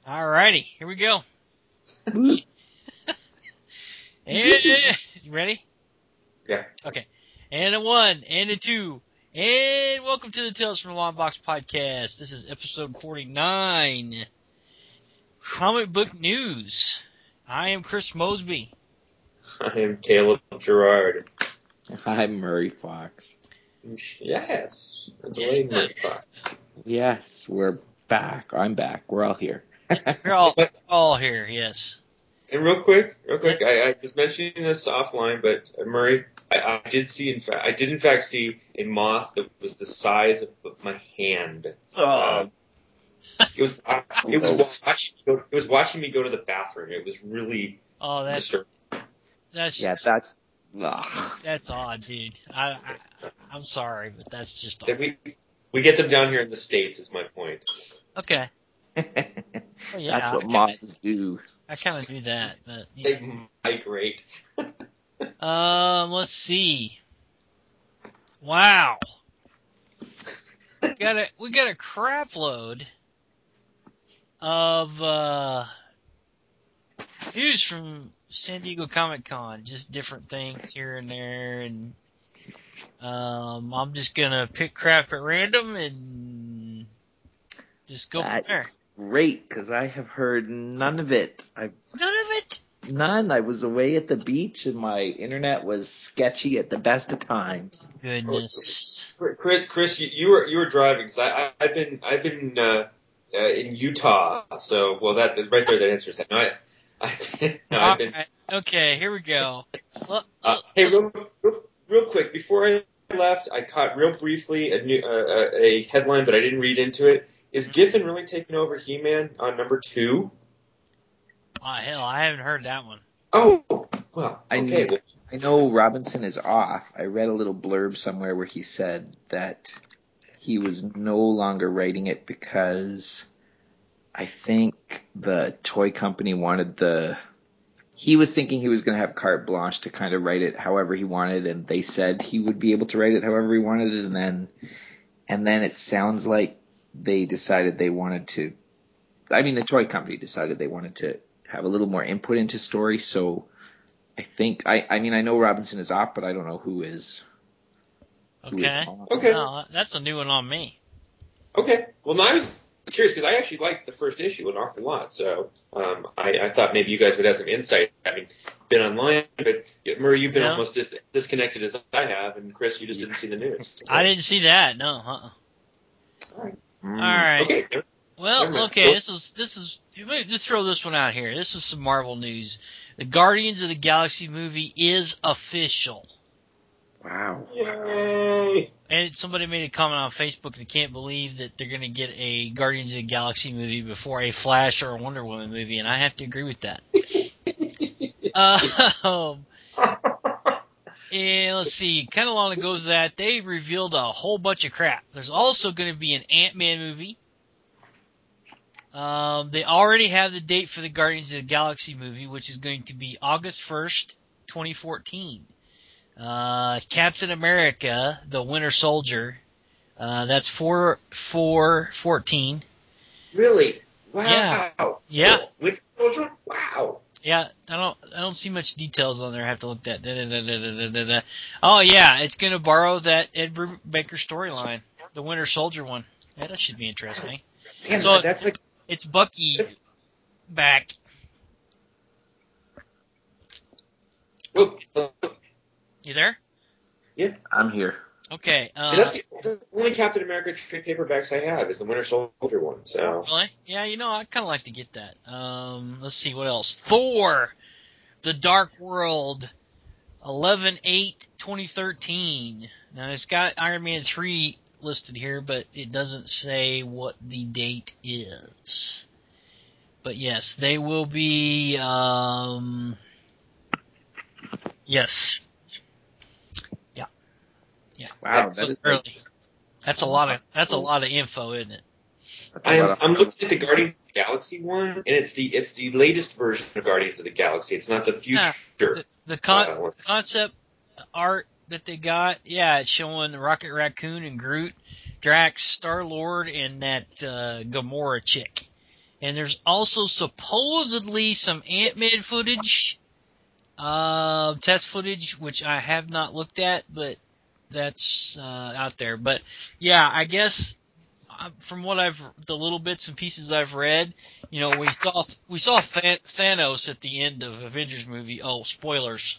Alrighty, here we go. You ready? Yeah. Okay. And a 1, and a 2, and welcome to the Tales from the Long Box podcast. This is episode 49. Comic book news. I am Chris Mosby. I am Caleb Gerard. I'm Murray Fox. Yes. Delayed Murray Fox. Yes, we're back. I'm back. We're all here. We're all here, yes. And real quick, I was mentioning this offline, but Murray, I did in fact see a moth that was the size of my hand. Oh. It was watching me go to the bathroom. It was really disturbing. That's odd, dude. I'm sorry, but that's just odd. We get them down here in the States, is my point. Okay. Well, yeah, that's what moths do. I kind of do that, but they migrate. Let's see. Wow, we got a crap load of news from San Diego Comic Con. Just different things here and there, and I'm just gonna pick crap at random and just go from there. Great, because I have heard none of it. None of it? None. I was away at the beach and my internet was sketchy at the best of times. Goodness. Chris, you were driving because I've been in Utah, so that right there that answers that. I've been. Right. Okay, here we go. Hey, real quick before I left, I caught real briefly a headline, but I didn't read into it. Is Giffen really taking over He-Man on number 2? Hell, I haven't heard that one. Oh, well, okay. I know Robinson is off. I read a little blurb somewhere where he said that he was no longer writing it because I think the toy company he was thinking he was going to have carte blanche to kind of write it however he wanted, and they said he would be able to write it however he wanted it, and then it sounds like they decided they wanted to, the toy company decided they wanted to have a little more input into story, so I think, I know Robinson is off, but I don't know who is. Okay. Okay. No, that's a new one on me. Okay. Well, now I was curious because I actually liked the first issue an awful lot, so I thought maybe you guys would have some insight. Been online, but Murray, you've been almost disconnected as I have, and Chris, you just didn't see the news. Okay. I didn't see that. No. All right. All right. Okay. Well, okay. This is. Let's throw this one out here. This is some Marvel news. The Guardians of the Galaxy movie is official. Wow. Yay! And somebody made a comment on Facebook. They can't believe that they're going to get a Guardians of the Galaxy movie before a Flash or a Wonder Woman movie, and I have to agree with that. And let's see, kind of along it goes that they revealed a whole bunch of crap. There's also going to be an Ant-Man movie. They already have the date for the Guardians of the Galaxy movie, which is going to be August 1st, 2014. Captain America, the Winter Soldier, that's 4/4/14. Really? Wow. Yeah. Winter Soldier? Wow. Yeah, I don't see much details on there. I have to look at that. Oh yeah, it's gonna borrow that Ed Brubaker storyline, the Winter Soldier one. Yeah, that should be interesting. Damn, so that's like it's Bucky back. Oh, You there? Yeah, I'm here. Okay. That's the only Captain America trade paperbacks I have is the Winter Soldier one. So Really? Yeah, I'd kind of like to get that. Let's see what else. Thor, The Dark World, 11/8/2013. Now it's got Iron Man 3 listed here, but it doesn't say what the date is. But yes, they will be. Yes. Yeah. Wow, that is early. That's a lot of info, isn't it? I'm looking at the Guardians of the Galaxy one, and it's the latest version of Guardians of the Galaxy. It's not the future. The concept art that they got, it's showing Rocket Raccoon and Groot, Drax, Star-Lord, and that Gamora chick. And there's also supposedly some Ant-Man footage, test footage, which I have not looked at, but that's out there. But yeah, I guess from what the little bits and pieces I've read, we saw Thanos at the end of Avengers movie. Oh, spoilers.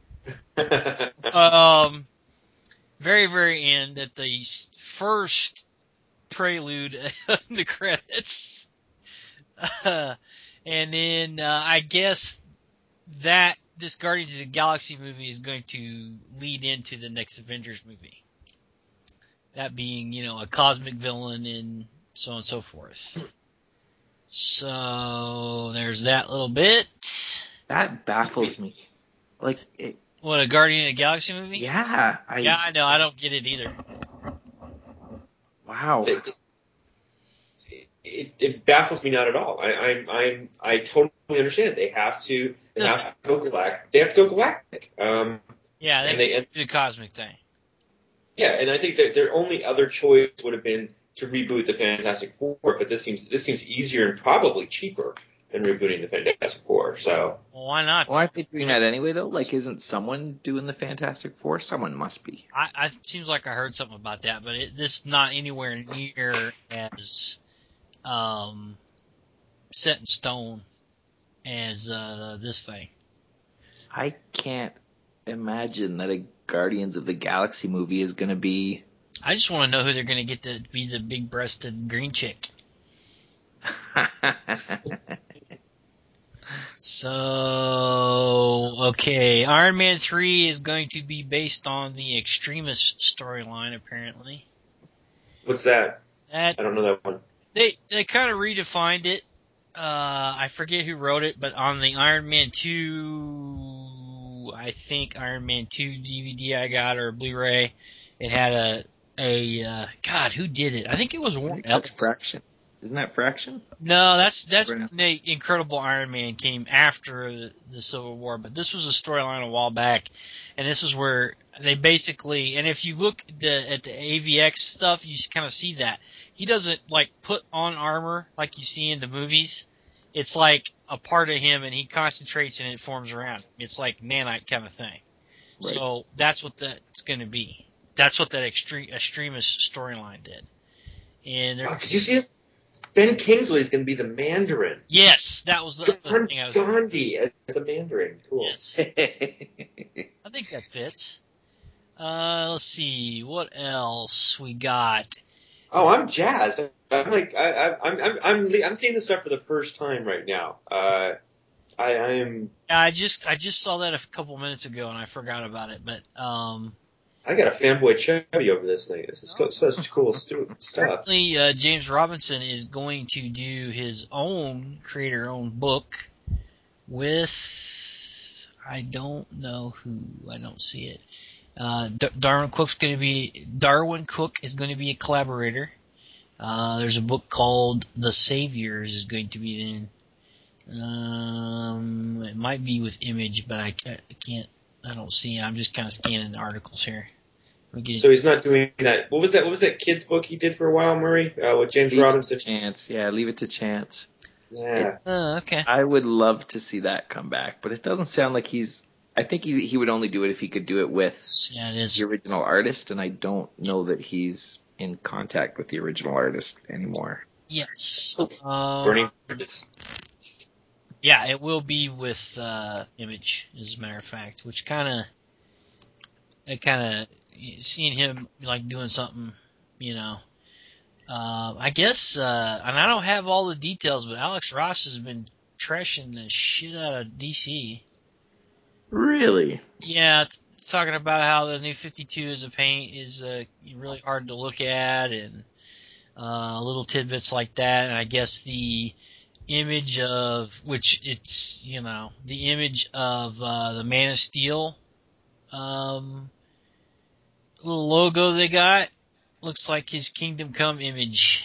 Very, very end at the first prelude of the credits. And then I guess that this Guardians of the Galaxy movie is going to lead into the next Avengers movie. That being, a cosmic villain and so on and so forth. So there's that little bit. That baffles me. Like, what, a Guardian of the Galaxy movie? Yeah. I know. I don't get it either. Wow. It baffles me not at all. I totally understand it. They have to go galactic. They have to go galactic. Yeah, they do the cosmic thing. Yeah, and I think that their only other choice would have been to reboot the Fantastic Four, but this seems easier and probably cheaper than rebooting the Fantastic Four. So why not? Well, aren't they doing that anyway though? Like, isn't someone doing the Fantastic Four? Someone must be. I seems like I heard something about that, but this is not anywhere near as set in stone as this thing. I can't imagine that a Guardians of the Galaxy movie is going to be. I just want to know who they're going to get to be the big-breasted green chick. So, okay, Iron Man 3 is going to be based on the Extremis storyline, apparently. What's that? I don't know that one. They kind of redefined it. I forget who wrote it, but on the Iron Man 2, I think Iron Man 2 DVD I got, or Blu-ray, it had God, who did it? I think it was Warren Ellis. Fraction. Isn't that Fraction? No, that's the Incredible Iron Man came after the Civil War, but this was a storyline a while back, and this is where they basically, and if you look at the AVX stuff, you kind of see that he doesn't like put on armor like you see in the movies. It's like a part of him, and he concentrates and it forms around. It's like nanite kind of thing. Right. So that's what that's going to be. That's what that Extremis storyline did. And did you see this? Ben Kingsley is going to be the Mandarin. Yes, that was the thing I was. Gandhi as the Mandarin. Cool. Yes. I think that fits. Let's see what else we got. Oh, I'm jazzed. I'm like I'm seeing this stuff for the first time right now. I am. I just saw that a couple minutes ago and I forgot about it, but I got a fanboy chubby over this thing. This is such cool stuff. Apparently, James Robinson is going to do his own creator-owned book with, I don't know who. I don't see it. Darwin Cook is going to be a collaborator. There's a book called The Saviors is going to be in. It might be with Image, but I don't see it. I'm just kind of scanning the articles here. So he's not doing that. What was that kid's book he did for a while, Murray? With James Robinson? Chance. Yeah, Leave It to Chance. Yeah. Okay. I would love to see that come back, but it doesn't sound like I think he would only do it if he could do it with the original artist, and I don't know that he's in contact with the original artist anymore. Yes. Burning. Yeah, it will be with Image, as a matter of fact, which kind of seeing him like doing something, I guess, and I don't have all the details, but Alex Ross has been trashing the shit out of DC. Really? Yeah, talking about how the New 52 is really hard to look at, and little tidbits like that. And I guess the image of the image of the Man of Steel little logo they got looks like his Kingdom Come image.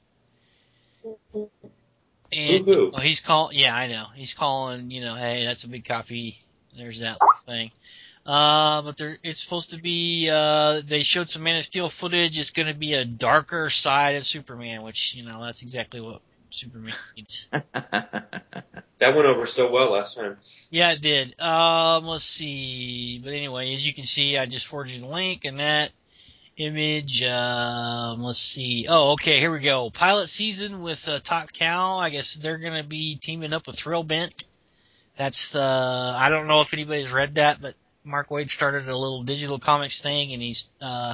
And he's calling. Yeah, I know. He's calling. Hey, that's a big copy. There's that thing. But it's supposed to be. They showed some Man of Steel footage. It's going to be a darker side of Superman, which that's exactly what Superman needs. That went over so well last time. Yeah, it did. Let's see. But anyway, as you can see, I just forwarded you the link and that image. Let's see. Oh, okay, here we go. Pilot season with Top Cow. I guess they're going to be teaming up with Thrillbent. That's I don't know if anybody's read that, but Mark Waid started a little digital comics thing, and he's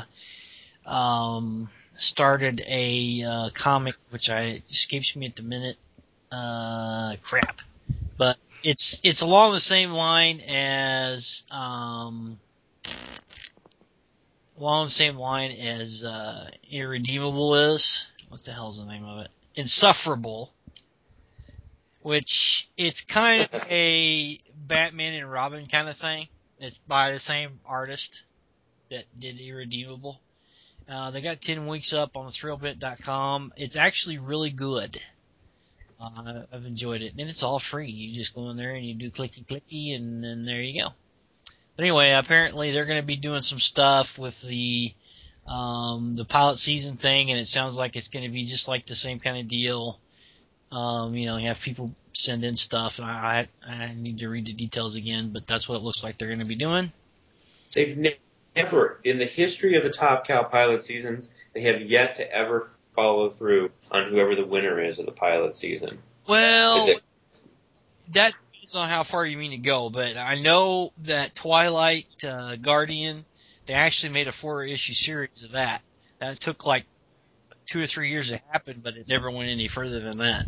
started a comic which escapes me at the minute. Crap. But it's along the same line as Irredeemable is. What the hell's the name of it? Insufferable. Which it's kind of a Batman and Robin kind of thing. It's by the same artist that did Irredeemable. They got 10 weeks up on the Thrillbent.com. It's actually really good. I've enjoyed it, and it's all free. You just go in there and you do clicky, and then there you go. But anyway, apparently they're going to be doing some stuff with the pilot season thing, and it sounds like it's going to be just like the same kind of deal. You have people send in stuff, and I need to read the details again, but that's what it looks like they're going to be doing. They've never, in the history of the Top Cow pilot seasons, they have yet to ever follow through on whoever the winner is of the pilot season. Well, that depends on how far you mean to go, but I know that Twilight Guardian, they actually made a 4-issue series of that. That took like 2 or 3 years to happen, but it never went any further than that.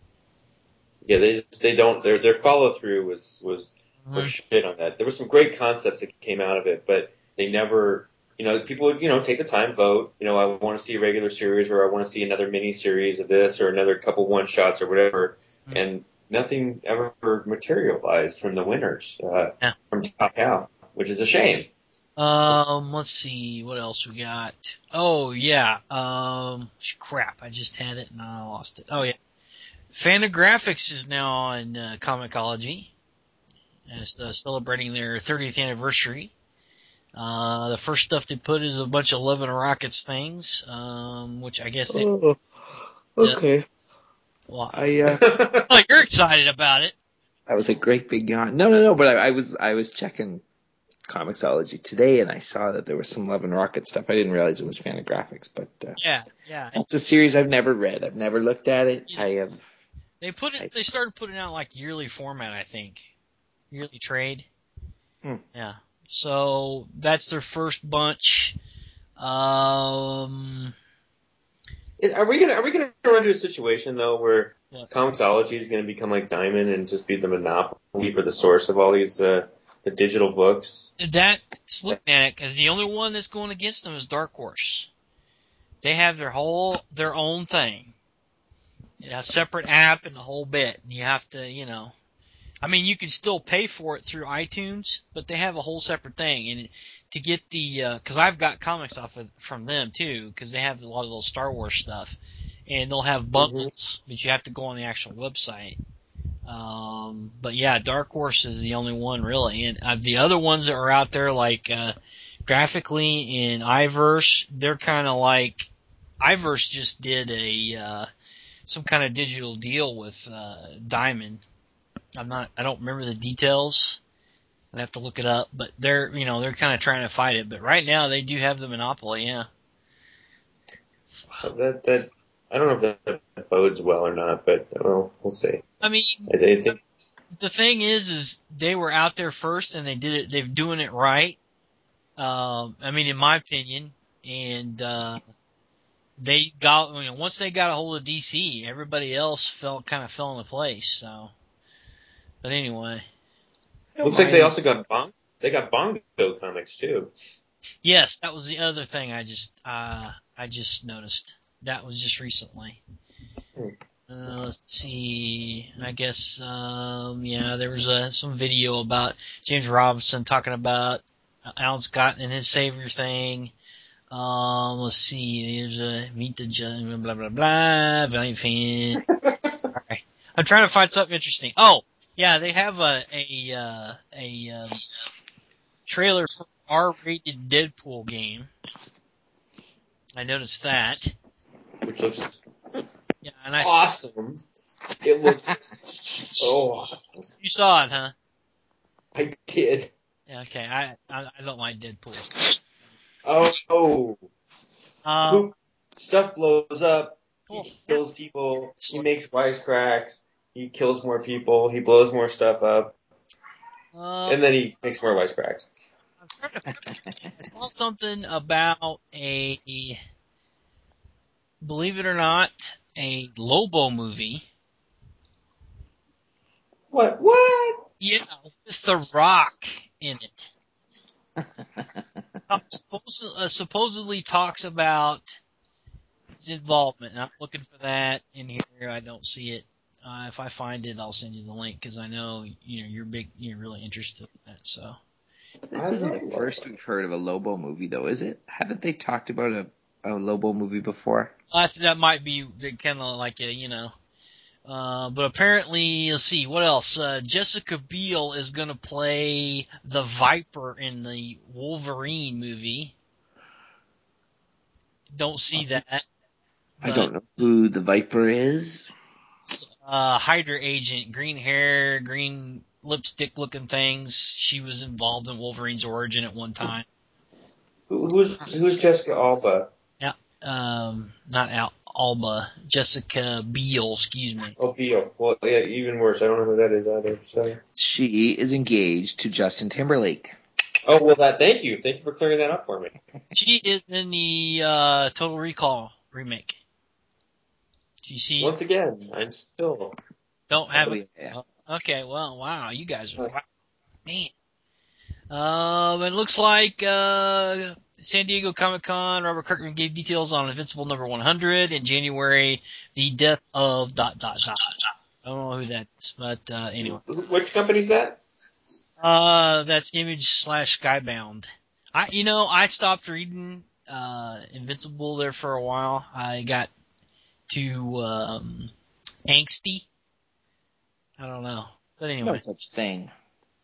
Yeah, they don't. Their follow through was shit on that. There were some great concepts that came out of it, but they never. People would take the time, vote. I want to see a regular series, or I want to see another mini series of this, or another couple one shots, or whatever. Mm-hmm. And nothing ever materialized from the winners from Top Cow, which is a shame. Let's see what else we got. Oh yeah. Crap, I just had it and I lost it. Oh yeah. Fantagraphics is now on Comixology, celebrating their 30th anniversary. The first stuff they put is a bunch of Love and Rockets things, which I guess they. Oh, okay. Well, you're excited about it. That was a great big yawn. No. But I was checking Comixology today, and I saw that there was some Love and Rocket stuff. I didn't realize it was Fantagraphics, but yeah, it's a series I've never read. I've never looked at it. I have. They started putting out like yearly format, I think, yearly trade. Yeah. So that's their first bunch. Are we gonna run into a situation though where Comixology is gonna become like Diamond and just be the monopoly for the source of all these the digital books? That's looking at it because the only one that's going against them is Dark Horse. They have their own thing, a separate app and the whole bit. And you have to, you can still pay for it through iTunes, but they have a whole separate thing. And to get because I've got comics from them too, because they have a lot of those Star Wars stuff, and they'll have bundles, but you have to go on the actual website. But yeah, Dark Horse is the only one really, and the other ones that are out there like Graphically and iVerse, they're kind of like iVerse just did some kind of digital deal with Diamond. I don't remember the details. I'd have to look it up, but they're kind of trying to fight it. But right now they do have the monopoly, yeah. That I don't know if that bodes well or not, but we'll see. I mean, the thing is they were out there first and they did it. They're doing it right. In my opinion, and they got once they got a hold of DC, everybody else fell into place. So, but anyway, looks like they also got Bongo comics too. Yes, that was the other thing I just noticed. That was just recently. Let's see. I guess there was some video about James Robinson talking about Alan Scott and his Savior thing. Let's see. There's a Meet the Judge, blah blah blah. Valiant fan. Sorry. I'm trying to find something interesting. Oh, yeah, they have a trailer for R-rated Deadpool game. I noticed that. Which looks. Yeah, awesome. It was so awesome. You saw it, huh? I did. Yeah, okay. I don't like Deadpool. Oh. Poop. Stuff blows up. He kills people. He makes wisecracks. He kills more people. He blows more stuff up. And then he makes more wisecracks. I saw something about believe it or not, a Lobo movie. What? Yeah, with The Rock in it. Supposedly talks about his involvement. And I'm looking for that in here. I don't see it. If I find it, I'll send you the link because I know you're really interested in that. So this isn't the first we've heard of a Lobo movie, though, is it? Haven't they talked about a Lobo movie before? that might be kind of like but apparently, let's see, what else? Jessica Biel is going to play the Viper in the Wolverine movie. Don't see that. I don't know who the Viper is. Hydra agent, green hair, green lipstick looking things. She was involved in Wolverine's origin at one time. Who's Jessica Alba? Yeah, not Alba, Jessica Biel, excuse me. Oh, Biel. Well, yeah, even worse. I don't know who that is either. So. She is engaged to Justin Timberlake. Oh, well, thank you. Thank you for clearing that up for me. She is in the Total Recall remake. Do you see? Once again, I'm still. Don't have it. Yeah. Okay, well, wow, you guys are, man. It looks like, San Diego Comic-Con, Robert Kirkman gave details on Invincible number 100 in January, the death of ... I don't know who that is, but, anyway. Which company's that? That's Image/Skybound. I stopped reading, Invincible there for a while. I got too, angsty. I don't know. But anyway. No such thing.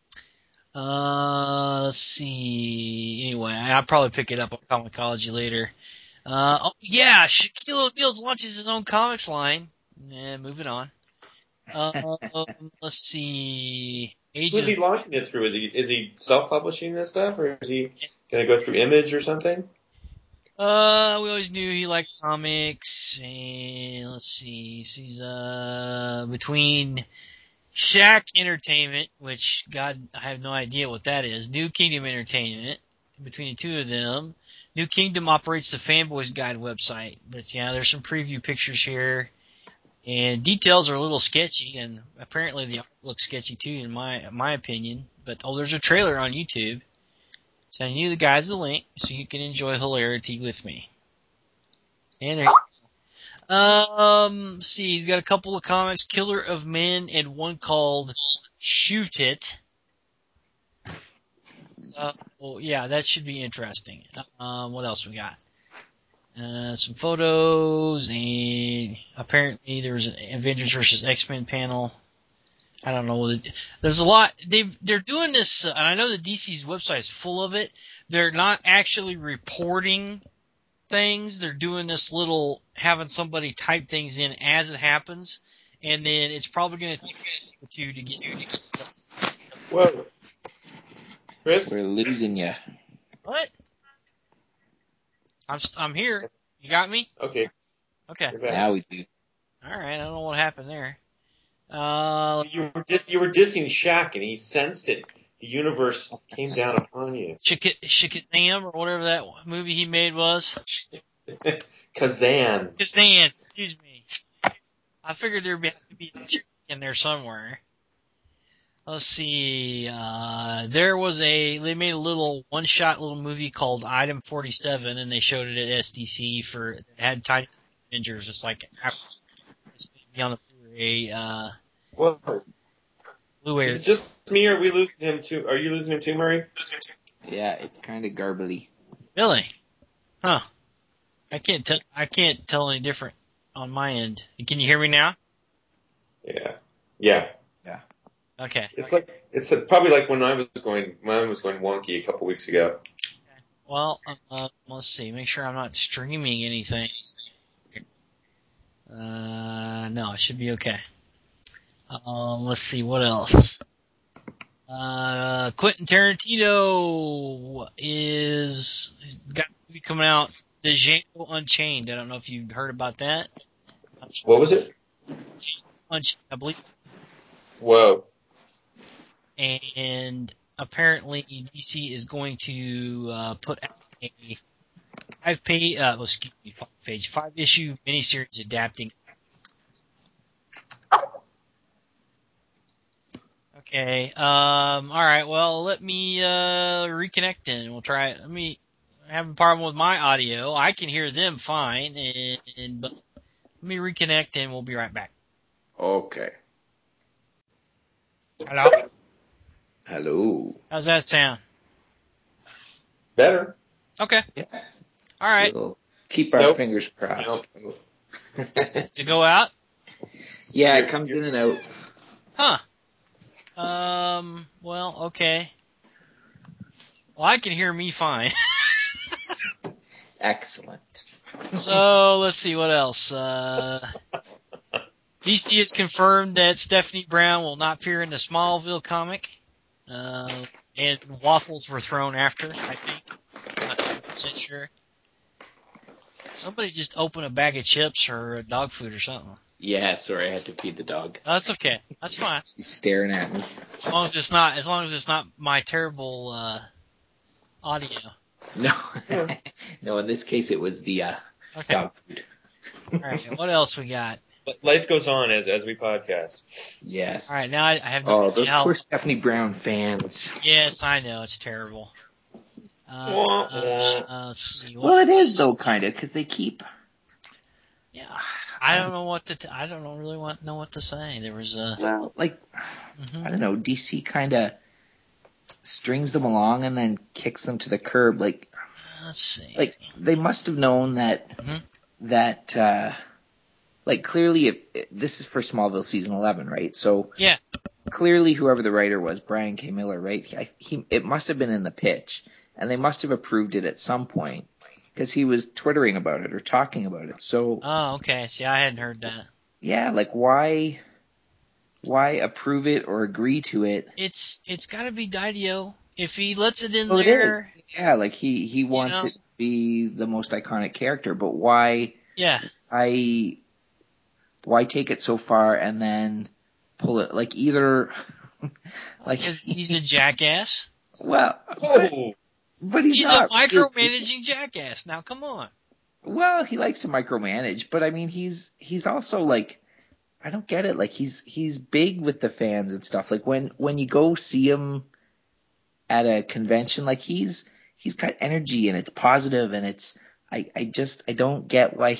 Let's see. Anyway, I'll probably pick it up on Comicology later. Shaquille O'Neal launches his own comics line. Moving on. Let's see. Who's he launching it through? Is he self-publishing this stuff, or is he going to go through Image or something? We always knew he liked comics, and let's see. He's between Shack Entertainment, which, God, I have no idea what that is. New Kingdom Entertainment. Between the two of them, New Kingdom operates the Fanboys Guide website. But yeah, there's some preview pictures here, and details are a little sketchy, and apparently the art looks sketchy too, in my opinion. But there's a trailer on YouTube. Sending you the guys the link so you can enjoy hilarity with me. And there you go. See, he's got a couple of comics, Killer of Men, and one called Shoot It. Yeah, that should be interesting. What else we got? Some photos, and apparently there was an Avengers vs. X-Men panel. I don't know. There's a lot. They're doing this, and I know the DC's website is full of it. They're not actually reporting things. They're doing this having somebody type things in as it happens, and then it's probably going to take a two to get to. Whoa. Chris? We're losing you. What? I'm here. You got me? Okay. Okay. Now we do. All right. I don't know what happened there. You were dissing Shaq, and he sensed it. The universe came down upon you. Shazam, or whatever that movie he made was. Kazan. Excuse me. I figured there'd have to be a chick in there somewhere. Let's see. They made a little one-shot little movie called Item 47, and they showed it at SDC it had Tiny Avengers, just like it's going to be on the Blu-ray. Is it just me, or are we losing him too? Are you losing him too, Murray? Yeah, it's kind of garbly. Really? Huh. I can't tell any different on my end. Can you hear me now? Yeah. Okay. It's probably like when mine was going wonky a couple weeks ago. Okay. Well, let's see. Make sure I'm not streaming anything. No, it should be okay. Let's see, what else? Quentin Tarantino is got a movie coming out, Django Unchained. I don't know if you've heard about that. What was it? Django Unchained, I believe. Whoa. And apparently DC is going to put out a 5-issue miniseries adapting. Okay. All right. Well, let me reconnect then. We'll try it. Let me have a problem with my audio. I can hear them fine, but let me reconnect and we'll be right back. Okay. Hello. Hello. How's that sound? Better. Okay. Yeah. All right. We'll keep our fingers crossed. Nope. Does it go out? Yeah, it comes in and out. Huh. Well, okay. Well, I can hear me fine. Excellent. So, let's see what else. DC has confirmed that Stephanie Brown will not appear in the Smallville comic. And waffles were thrown after, I think. Not 100% sure. Somebody just opened a bag of chips or dog food or something. Yeah, sorry, I had to feed the dog. Oh, that's okay. That's fine. She's staring at me. As long as it's not my terrible audio. No. No, in this case it was the dog food. All right, what else we got? Life goes on as we podcast. Yes. All right, now I have no Oh, idea those how. poor Stephanie Brown fans. Yes, I know it's terrible. Let's see. Well, it is though, kind of, because they keep. Yeah, I don't know what to. I don't really know what to say. There was a. Well, like, I don't know. DC kind of strings them along and then kicks them to the curb. Like, let's see. Like they must have known that like clearly this is for Smallville season 11, right? So yeah. Clearly, whoever the writer was, Brian K. Miller, right? It must have been in the pitch, and they must have approved it at some point because he was twittering about it or talking about it. So, oh, okay. See, I hadn't heard that. Yeah, like why approve it or agree to it? It's got to be Didio. If he lets it in Well, there, it is. Yeah, like he wants it to be the most iconic character, but why? Yeah. Why take it so far and then pull it? Like either, like because he's a jackass. Well, but he's a micromanaging jackass. Now, come on. Well, he likes to micromanage, but I mean, he's also like, I don't get it. Like he's big with the fans and stuff. Like when you go see him at a convention, like he's got energy and it's positive and it's, I don't get why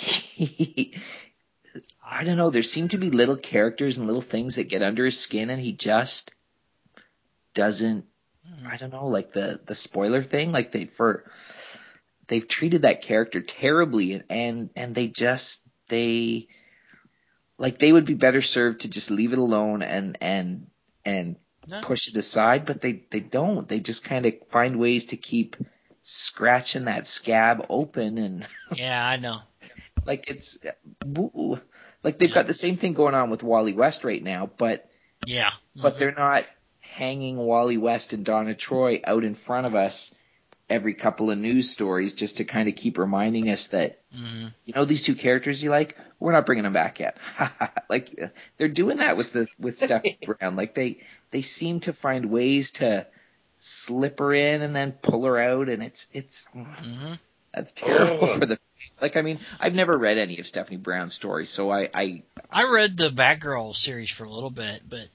I don't know. There seem to be little characters and little things that get under his skin and he just doesn't, I don't know, like the spoiler thing, like they've treated that character terribly and they would be better served to just leave it alone and push it aside, but they don't. They just kind of find ways to keep scratching that scab open and yeah, I know. Like it's like they've got the same thing going on with Wally West right now, but but they're not hanging Wally West and Donna Troy out in front of us every couple of news stories just to kind of keep reminding us that, you know, these two characters you like, we're not bringing them back yet. Like they're doing that with Stephanie Brown. Like they seem to find ways to slip her in and then pull her out. And it's that's terrible for the, like, I mean, I've never read any of Stephanie Brown's stories. So I read the Batgirl series for a little bit, but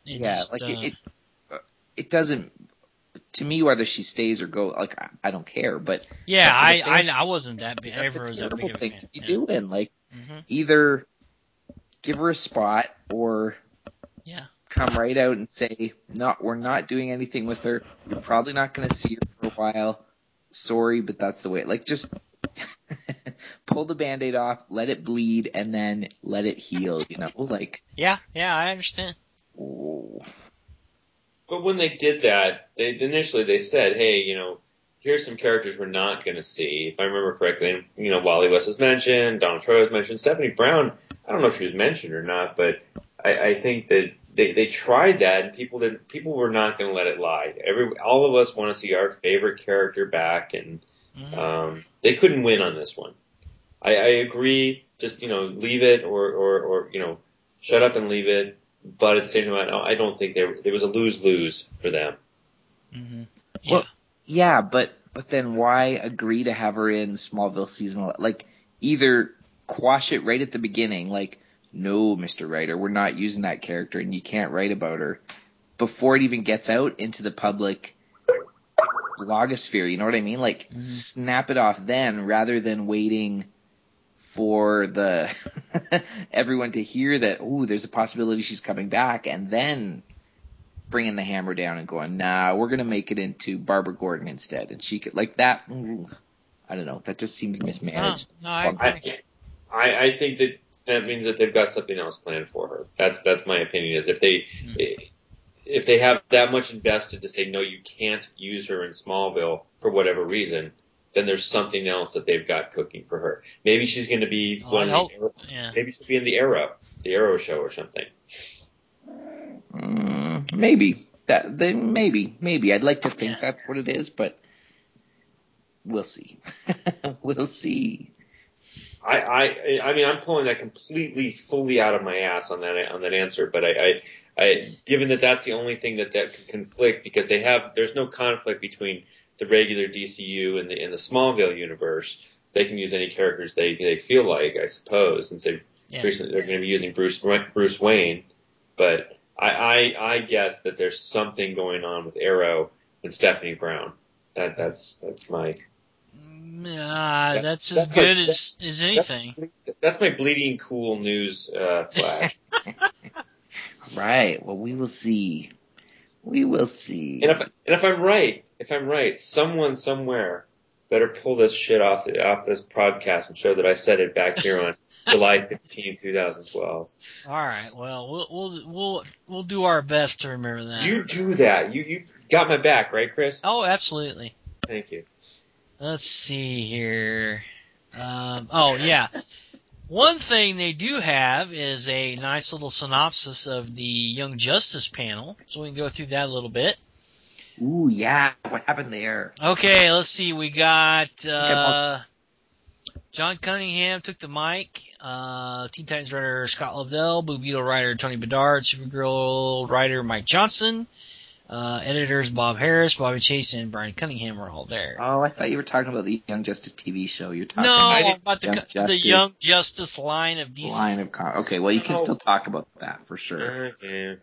it doesn't, to me, whether she stays or goes, like I don't care. But yeah, I wasn't that big. Ever was that big of a fan. To be doing, like either give her a spot or come right out and say, no, we're not doing anything with her. You're probably not going to see her for a while. Sorry, but that's the way. Like just pull the Band-Aid off, let it bleed, and then let it heal. You know, like yeah, I understand. Oh. But when they did that, initially they said, hey, you know, here's some characters we're not going to see. If I remember correctly, you know, Wally West was mentioned, Donna Troy was mentioned, Stephanie Brown I don't know if she was mentioned or not, but I think that they tried that and people were not going to let it lie. All of us want to see our favorite character back, and they couldn't win on this one. I agree. Just leave it or shut up and leave it. But at the same time, I don't think there was a lose-lose for them. Mm-hmm. Yeah. Well, yeah, but then why agree to have her in Smallville season? Like, either quash it right at the beginning, like, no, Mr. Writer, we're not using that character and you can't write about her before it even gets out into the public blogosphere. You know what I mean? Like, snap it off then rather than waiting for the everyone to hear that, there's a possibility she's coming back, and then bringing the hammer down and going, nah, we're going to make it into Barbara Gordon instead. And she could, like that, I don't know, that just seems mismanaged. No, I agree. I think that means that they've got something else planned for her. That's my opinion, is if they have that much invested to say, no, you can't use her in Smallville for whatever reason, then there's something else that they've got cooking for her. Maybe she's going to be maybe she'll be in the Arrow show or something. Maybe maybe I'd like to think that's what it is, but we'll see. We'll see. I mean, I'm pulling that fully out of my ass on that answer, but I given that that's the only thing that can conflict, because there's no conflict between the regular DCU and the Smallville universe. So they can use any characters they feel like, I suppose, since recently they're going to be using Bruce Wayne. But I guess that there's something going on with Arrow and Stephanie Brown. That's my. That's as good as anything. That's my bleeding cool news flash. Right. Well, we will see. We will see. And if I'm right, someone somewhere better pull this shit off this podcast and show that I said it back here on July 15, 2012. All right. Well, we'll do our best to remember that. You do that. You got my back, right, Chris? Oh, absolutely. Thank you. Let's see here. One thing they do have is a nice little synopsis of the Young Justice panel, so we can go through that a little bit. Ooh, yeah. What happened there? Okay, let's see. We got John Cunningham took the mic. Teen Titans writer Scott Lobdell, Blue Beetle writer Tony Bedard, Supergirl writer Mike Johnson, editors Bob Harris, Bobby Chase, and Brian Cunningham were all there. Oh, I thought you were talking about the Young Justice TV show. You're talking about the Young Justice line of DC. Okay, well, you can still talk about that for sure. Okay.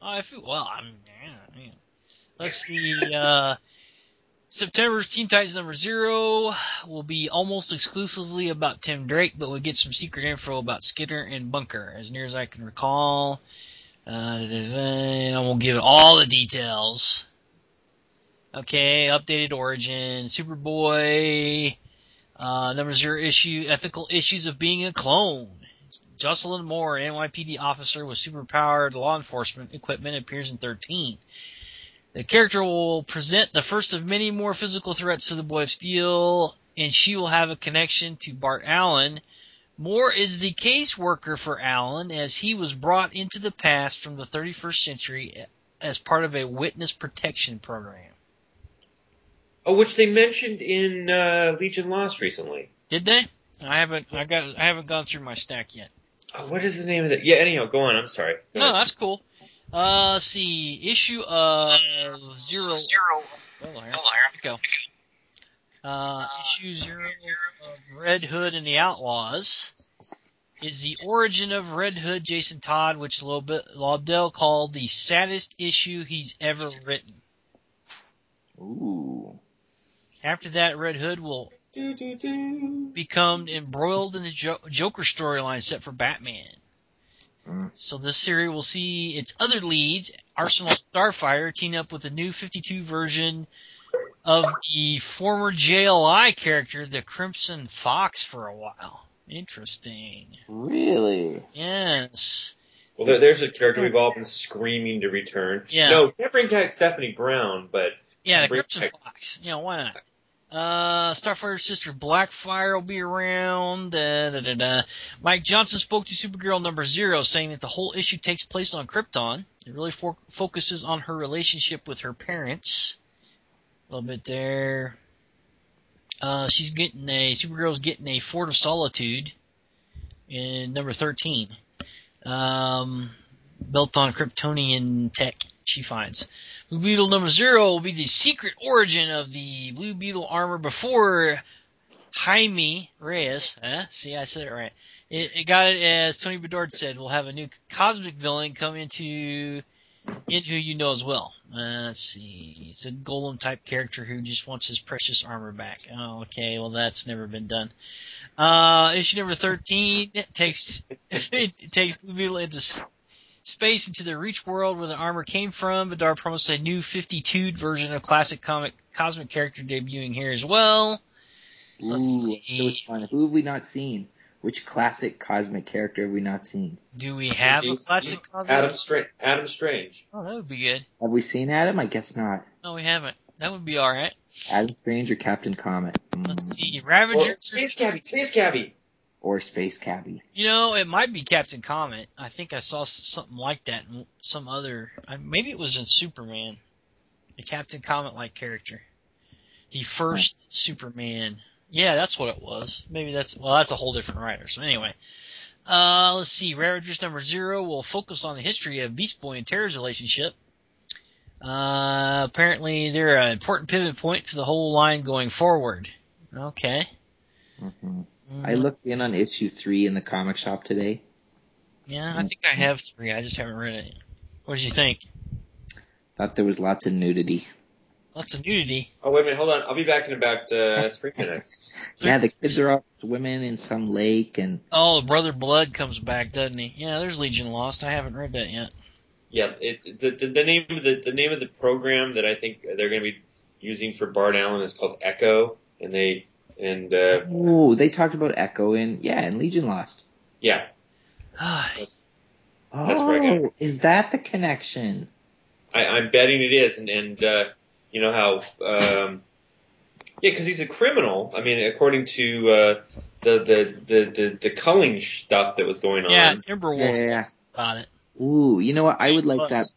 Let's see. September's Teen Titans number 0 will be almost exclusively about Tim Drake, but we'll get some secret info about Skinner and Bunker, as near as I can recall. I won't give all the details. Okay, updated origin, Superboy, number 0 issue, ethical issues of being a clone. Jocelyn Moore, NYPD officer with superpowered law enforcement equipment, appears in 13. The character will present the first of many more physical threats to the Boy of Steel, and she will have a connection to Bart Allen. Moore is the caseworker for Allen, as he was brought into the past from the 31st century as part of a witness protection program. Oh, which they mentioned in Legion Lost recently. Did they? I haven't gone through my stack yet. Oh, what is the name of that? Yeah, anyhow, go on. I'm sorry. No, that's cool. Let's see. Issue of 0. Oh, here we go. Issue 0 of Red Hood and the Outlaws is the origin of Red Hood Jason Todd, which Lobdell called the saddest issue he's ever written. Ooh. After that, Red Hood will become embroiled in the Joker storyline set for Batman. So this series will see its other leads, Arsenal Starfire, team up with a new 52 version of the former JLI character, the Crimson Fox, for a while. Interesting. Really? Yes. Well, there's a character we've all been screaming to return. Yeah. No, can't bring back Stephanie Brown, but... Yeah, the Crimson Fox. Why Starfighter's sister Blackfire will be around. Mike Johnson spoke to Supergirl number 0, saying that the whole issue takes place on Krypton. It really focuses on her relationship with her parents. A little bit there. Supergirl's getting a Fort of Solitude in number 13. Built on Kryptonian tech, she finds. Blue Beetle number 0 will be the secret origin of the Blue Beetle armor before Jaime Reyes. See, I said it right. It got it, as Tony Bedard said, we'll have a new cosmic villain come into who you know as well. Let's see. It's a golem-type character who just wants his precious armor back. Oh, okay, well, that's never been done. Issue number 13 takes Blue Beetle into space, into the Reach world where the armor came from. Bedard promised a new 52 version of classic cosmic character debuting here as well. Let's see. Which one? Who have we not seen? Which classic cosmic character have we not seen? Do we have a classic cosmic? Adam Strange. Oh, that would be good. Have we seen Adam? I guess not. No, we haven't. That would be alright. Adam Strange or Captain Comet? Let's see. Ravager. Or Space Cabbie. Or Space Cabbie. You know, it might be Captain Comet. I think I saw something like that in some other... Maybe it was in Superman. A Captain Comet-like character. The first Superman. Yeah, that's what it was. Maybe that's a whole different writer. So anyway. Let's see. Ravagers number 0 will focus on the history of Beast Boy and Terra's relationship. Apparently they're an important pivot point for the whole line going forward. Okay. Mm-hmm. I looked in on issue 3 in the comic shop today. Yeah, I think I have 3. I just haven't read it. What did you think? Thought there was lots of nudity. Lots of nudity? Oh, wait a minute. Hold on. I'll be back in about 3 minutes. Yeah, the kids are all swimming in some lake and... Oh, Brother Blood comes back, doesn't he? Yeah, there's Legion Lost. I haven't read that yet. Yeah, the name of the program that I think they're going to be using for Bart Allen is called Echo, they talked about Echo in Legion Lost. Yeah. That's where I got it. Is that the connection? I'm betting it is, and you know how because he's a criminal. I mean, according to the culling stuff that was going on. Yeah, Timberwolf about it. Ooh, you know what? I would like that.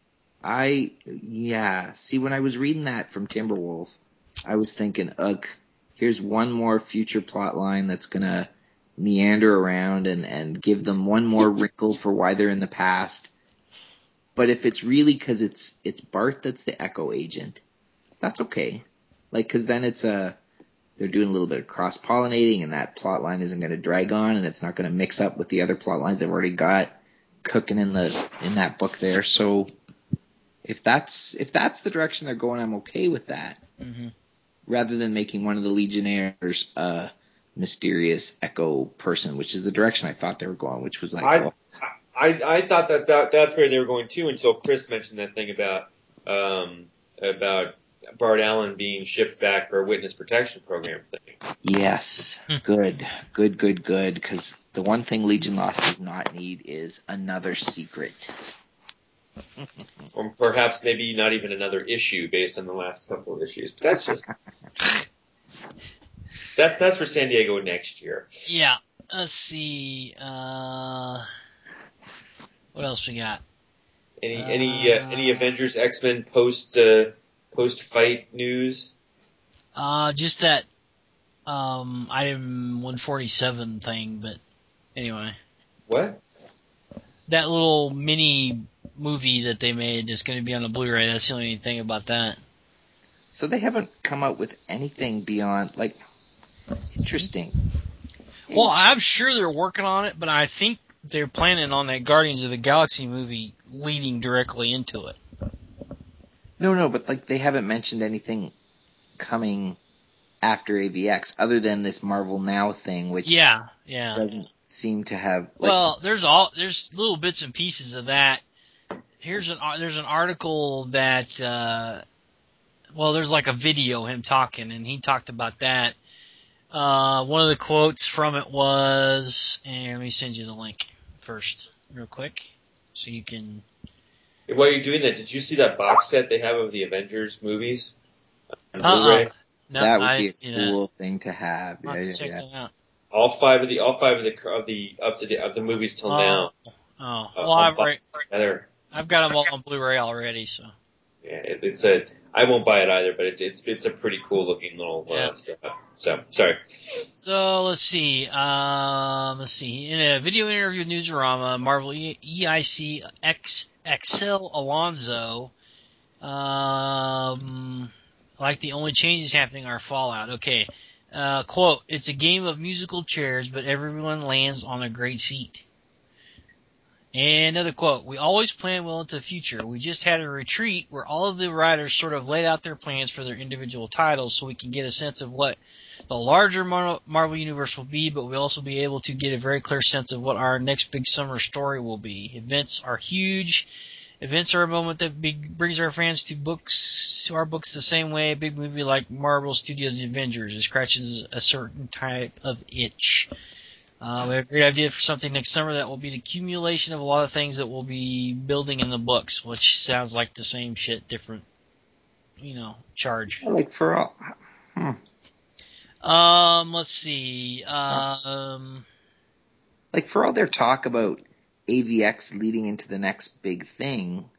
See, when I was reading that from Timberwolf, I was thinking, ugh, here's one more future plot line that's gonna meander around and give them one more wrinkle for why they're in the past. But if it's really because it's Bart that's the Echo agent, that's okay. Like, because then they're doing a little bit of cross-pollinating, and that plot line isn't going to drag on, and it's not going to mix up with the other plot lines they've already got cooking in that book there. So if that's the direction they're going, I'm okay with that. Mm-hmm. Rather than making one of the Legionnaires a mysterious Echo person, which is the direction I thought they were going, which was like... I thought that's where they were going too until Chris mentioned that thing about Bart Allen being shipped back for a witness protection program thing. Yes. Good. Because the one thing Legion Lost does not need is another secret. Or perhaps maybe not even another issue based on the last couple of issues. But that's just... that's for San Diego next year. Yeah. Let's see. What else we got? Any Avengers X-Men post fight news? Just that item 147 thing, but anyway. What? That little mini movie that they made is going to be on the Blu-ray. That's the only thing about that. So they haven't come out with anything beyond, interesting. Well, I'm sure they're working on it, but I think they're planning on that Guardians of the Galaxy movie leading directly into it. No, but they haven't mentioned anything coming after AVX other than this Marvel Now thing, which doesn't seem to have. Well, there's little bits and pieces of that. There's an article that there's like a video of him talking, and he talked about that. One of the quotes from it was, and let me send you the link first, real quick, so you can. While you're doing that, did you see that box set they have of the Avengers movies on Blu-ray? No, that would I be didn't a see cool thing to have. that. I'll have to check Yeah. that out. All five of the up to date of the movies till now. Oh, well, I've Together. got them all on Blu-ray already, so. Yeah, it's a. I won't buy it either, but it's a pretty cool looking little setup. So sorry. So let's see. In a video interview with Newsarama, Marvel EIC Excel Alonso, like the only changes happening are Fallout. Okay. Quote, it's a game of musical chairs, but everyone lands on a great seat. And another quote, we always plan well into the future. We just had a retreat where all of the writers sort of laid out their plans for their individual titles so we can get a sense of what the larger Marvel Universe will be, but we'll also be able to get a very clear sense of what our next big summer story will be. Events are huge. Events are a moment that brings our fans to our books the same way a big movie like Marvel Studios' The Avengers. It scratches a certain type of itch. We have a great idea for something next summer that will be the accumulation of a lot of things that we'll be building in the books, which sounds like the same shit, different, charge. Like for all. Let's see. Like for all their talk about AVX leading into the next big thing,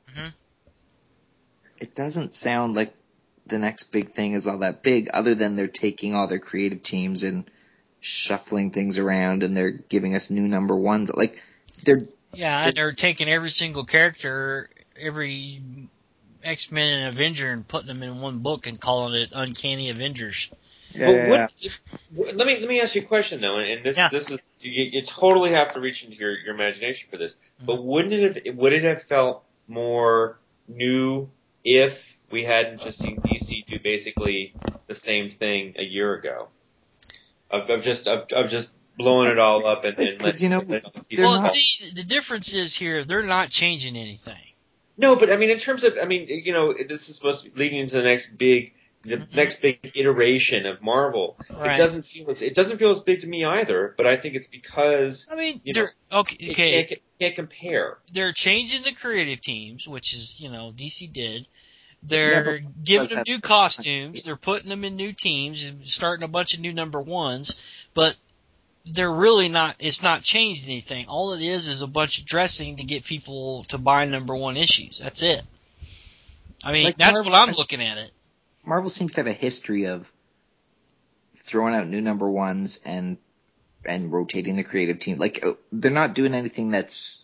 it doesn't sound like the next big thing is all that big, other than they're taking all their creative teams and shuffling things around, and they're giving us new number ones. Like they're taking every single character, every X-Men and Avenger, and putting them in one book and calling it Uncanny Avengers. Let me ask you a question though, and this is you totally have to reach into your imagination for this. But would it have felt more new if we hadn't just seen DC do basically the same thing a year ago? Of just blowing it all up and letting see, the difference is here they're not changing anything. No, but I mean in terms of this is supposed to be leading into the next big iteration of Marvel. Right. It doesn't feel as big to me either, but I think it's because it can't compare. They're changing the creative teams, which is DC did. They're giving them new costumes. They're putting them in new teams, starting a bunch of new number ones, but they're really not. It's not changed anything. All it is a bunch of dressing to get people to buy number one issues. That's it. I mean, that's what I'm looking at it. Marvel seems to have a history of throwing out new number ones and rotating the creative team. Like they're not doing anything that's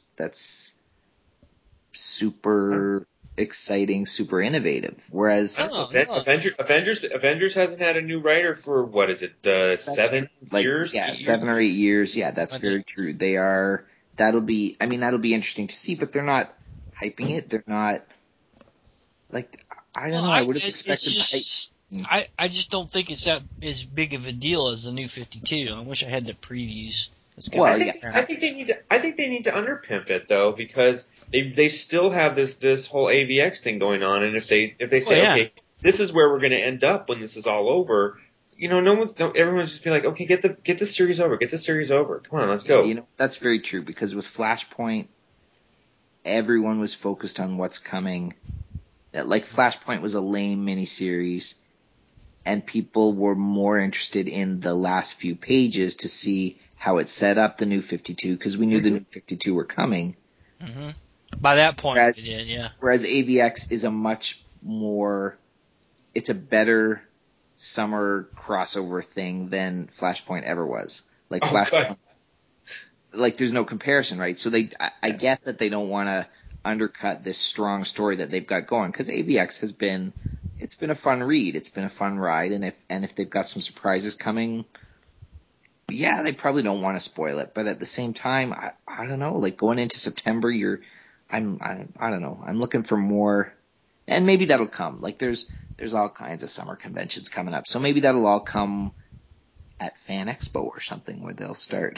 super exciting, super innovative. Whereas Avengers hasn't had a new writer for what is it, 7 years? Yeah, 7 or 8 years. Yeah, that's very true. They are. That'll be interesting to see, but they're not hyping it. They're not like. I don't know. I would have expected. I just don't think it's that as big of a deal as the New 52. I wish I had the previews. I think they need to underpimp it though, because they still have this whole AVX thing going on, and if they say okay, this is where we're going to end up when this is all over, everyone's just be like, okay, get the series over, come on, let's go. That's very true, because with Flashpoint, everyone was focused on what's coming. Like Flashpoint was a lame miniseries, and people were more interested in the last few pages to see how it set up the New 52, because we knew the New 52 were coming. Mm-hmm. By that point, we did, yeah. Whereas AVX is it's a better summer crossover thing than Flashpoint ever was. Like Flashpoint, like there's no comparison, right? So I get that they don't want to undercut this strong story that they've got going, because AVX it's been a fun read, it's been a fun ride, and if they've got some surprises coming, yeah, they probably don't want to spoil it. But at the same time, I don't know, like going into September, I don't know, I'm looking for more, and maybe that'll come. Like there's all kinds of summer conventions coming up, so maybe that'll all come at Fan Expo or something where they'll start.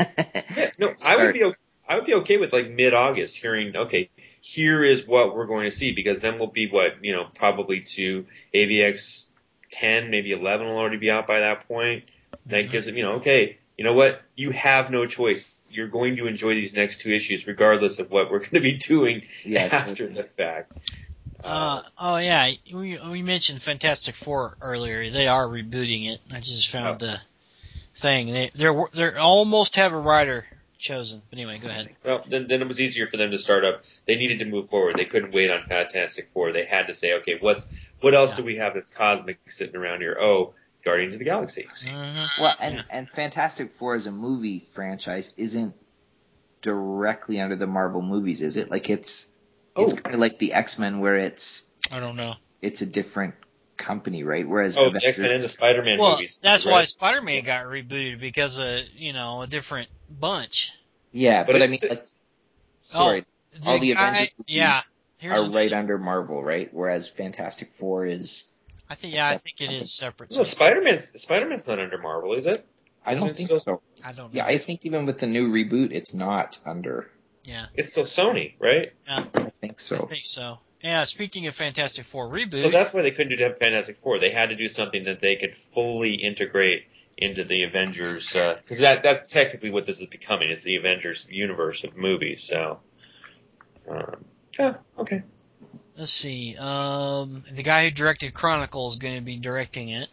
I would be okay with like mid-August hearing, okay, here is what we're going to see, because then we'll be probably to AVX 10, maybe 11 will already be out by that point. That gives them, okay, you know what? You have no choice. You're going to enjoy these next 2 issues regardless of what we're going to be doing after the fact. Oh yeah, we mentioned Fantastic Four earlier. They are rebooting it. I just found the thing. They almost have a writer chosen. But anyway, go ahead. Well, then it was easier for them to start up. They needed to move forward. They couldn't wait on Fantastic Four. They had to say, okay, what else do we have that's cosmic sitting around here? Oh, Guardians of the Galaxy. Mm-hmm. Well, and Fantastic Four as a movie franchise isn't directly under the Marvel movies, is it? Like it's kind of like the X-Men, where I don't know. It's a different company, right? Whereas the X-Men and the Spider-Man movies. That's why Spider-Man got rebooted, because of a different bunch. Yeah, but I mean, sorry, all the Avengers movies are right under Marvel, right? Whereas Fantastic Four is. I think it is separate. No, Spider-Man's not under Marvel, is it? I don't think so. I don't know. Yeah, I think even with the new reboot, it's not under. Yeah. It's still Sony, right? Yeah. I think so. I think so. Yeah, speaking of Fantastic Four reboot. So that's why they couldn't do Fantastic Four. They had to do something that they could fully integrate into the Avengers, because that's technically what this is becoming, is the Avengers universe of movies, so. Yeah, okay. Let's see. The guy who directed Chronicle is going to be directing it.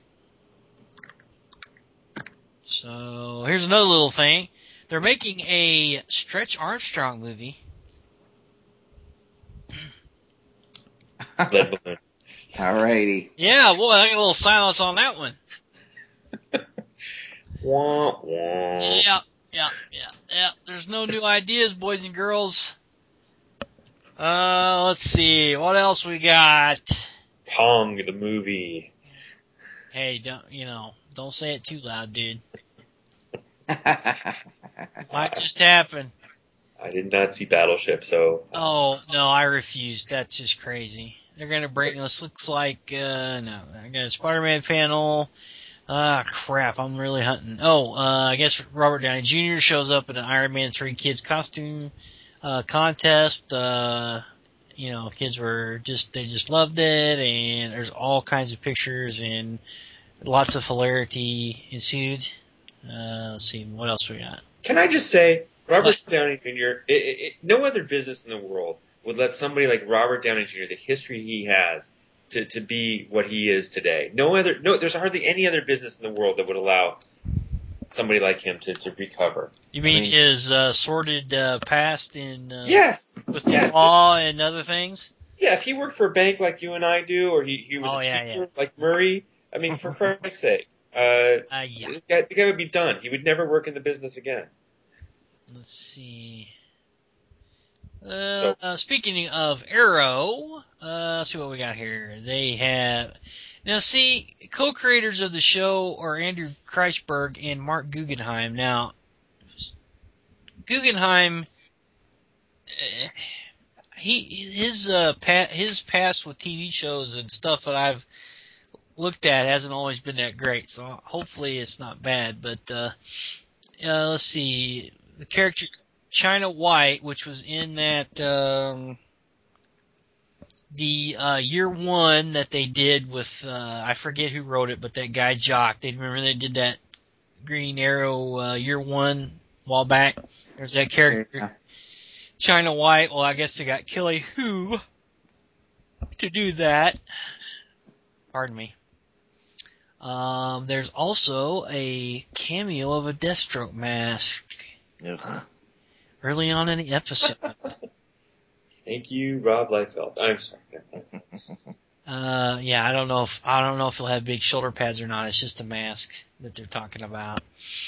So here's another little thing. They're making a Stretch Armstrong movie. Lead balloon. Alrighty. Yeah, boy, I got a little silence on that one. Wah, wah. Yeah. There's no new ideas, boys and girls. Let's see. What else we got? Pong, the movie. Hey, don't say it too loud, dude. Might just happen. I did not see Battleship, so. Oh, no, I refuse. That's just crazy. They're going to bring, this looks like, no, I got a Spider-Man panel. Crap, I'm really hunting. I guess Robert Downey Jr. shows up at an Iron Man 3 kids costume, contest. Kids they just loved it, and there's all kinds of pictures, and lots of hilarity ensued. Let's see, what else we got? Can I just say, Robert Downey Jr., no other business in the world would let somebody like Robert Downey Jr., the history he has, to be what he is today. There's hardly any other business in the world that would allow somebody like him to recover. You mean his sordid past in yes, with the law and other things? Yeah, if he worked for a bank like you and I do, or he was a teacher like Murray, I mean, for Christ's sake, the guy would be done. He would never work in the business again. Let's see. Speaking of Arrow, let's see what we got here. They have co-creators of the show are Andrew Kreisberg and Mark Guggenheim. Now, Guggenheim, his past with TV shows and stuff that I've looked at hasn't always been that great. So hopefully it's not bad. But let's see, the character China White, which was in that the year one that they did with I forget who wrote it, but that guy Jock. They did that Green Arrow year one a while back. There's that character China White. Well, I guess they got Kelly Hu to do that. Pardon me. There's also a cameo of a Deathstroke mask. Ugh. Early on in the episode. Thank you, Rob Liefeld. I'm sorry. I don't know if he'll have big shoulder pads or not. It's just a mask that they're talking about.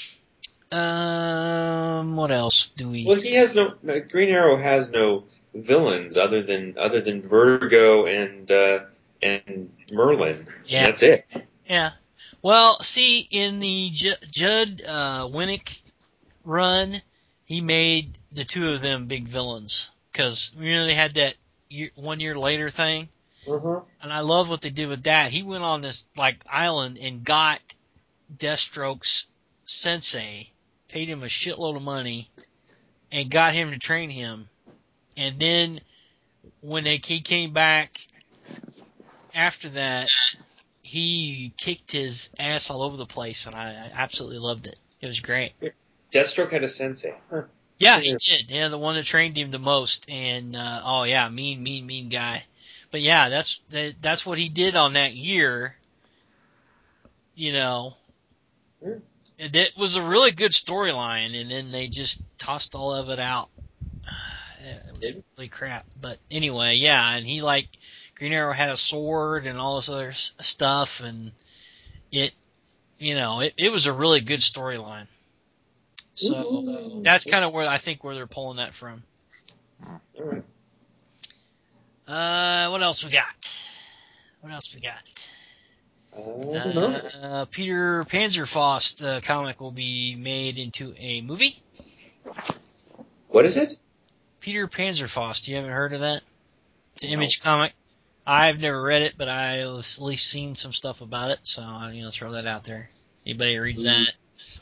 What else do we? Well, he has Green Arrow has no villains other than Vertigo and Merlin. Yeah, that's it. Yeah. Well, see, in the Judd Winnick run, he made the two of them big villains because they had that 1 year later thing. Mm-hmm. And I love what they did with that. He went on this island and got Deathstroke's sensei, paid him a shitload of money, and got him to train him. And then when he came back after that, he kicked his ass all over the place, and I absolutely loved it. It was great. Deathstroke had a sensei. Huh. Yeah, he did. Yeah, the one that trained him the most. And mean guy. But yeah, that's what he did on that year. You know, it was a really good storyline, and then they just tossed all of it out. It was really crap. But anyway, yeah, and he Green Arrow had a sword and all this other stuff, and it was a really good storyline. So that's kind of where I think where they're pulling that from. All right. What else we got? I don't know. Peter Panzerfaust comic will be made into a movie. What is it? Peter Panzerfaust. You haven't heard of that? It's an Image comic. I've never read it, but I've at least seen some stuff about it, so throw that out there. Anybody who reads that?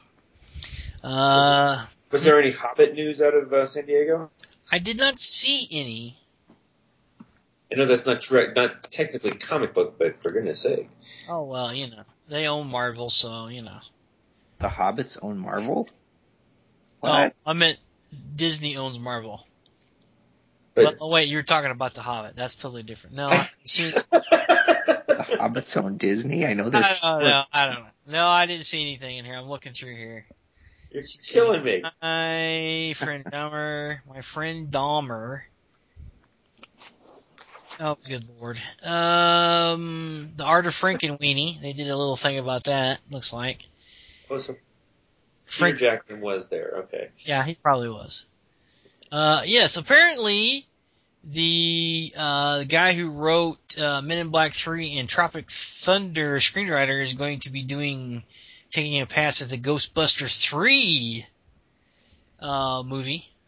Was there any Hobbit news out of San Diego? I did not see any. I know that's not technically comic book, but for goodness sake. Oh, well, they own Marvel, so, The Hobbits own Marvel? What? Oh, I meant Disney owns Marvel. Oh, wait, you're talking about The Hobbit. That's totally different. No, I've seen... The Hobbits own Disney? I know they're... I don't know. No, I didn't see anything in here. I'm looking through here. You're killing me. My friend Dahmer. Oh, good lord. The Art of Frankenweenie. They did a little thing about that, looks like. Oh, so Peter Jackson was there, okay. Yeah, he probably was. Yes, apparently the guy who wrote Men in Black 3 and Tropic Thunder screenwriter is going to be taking a pass at the Ghostbusters 3 movie.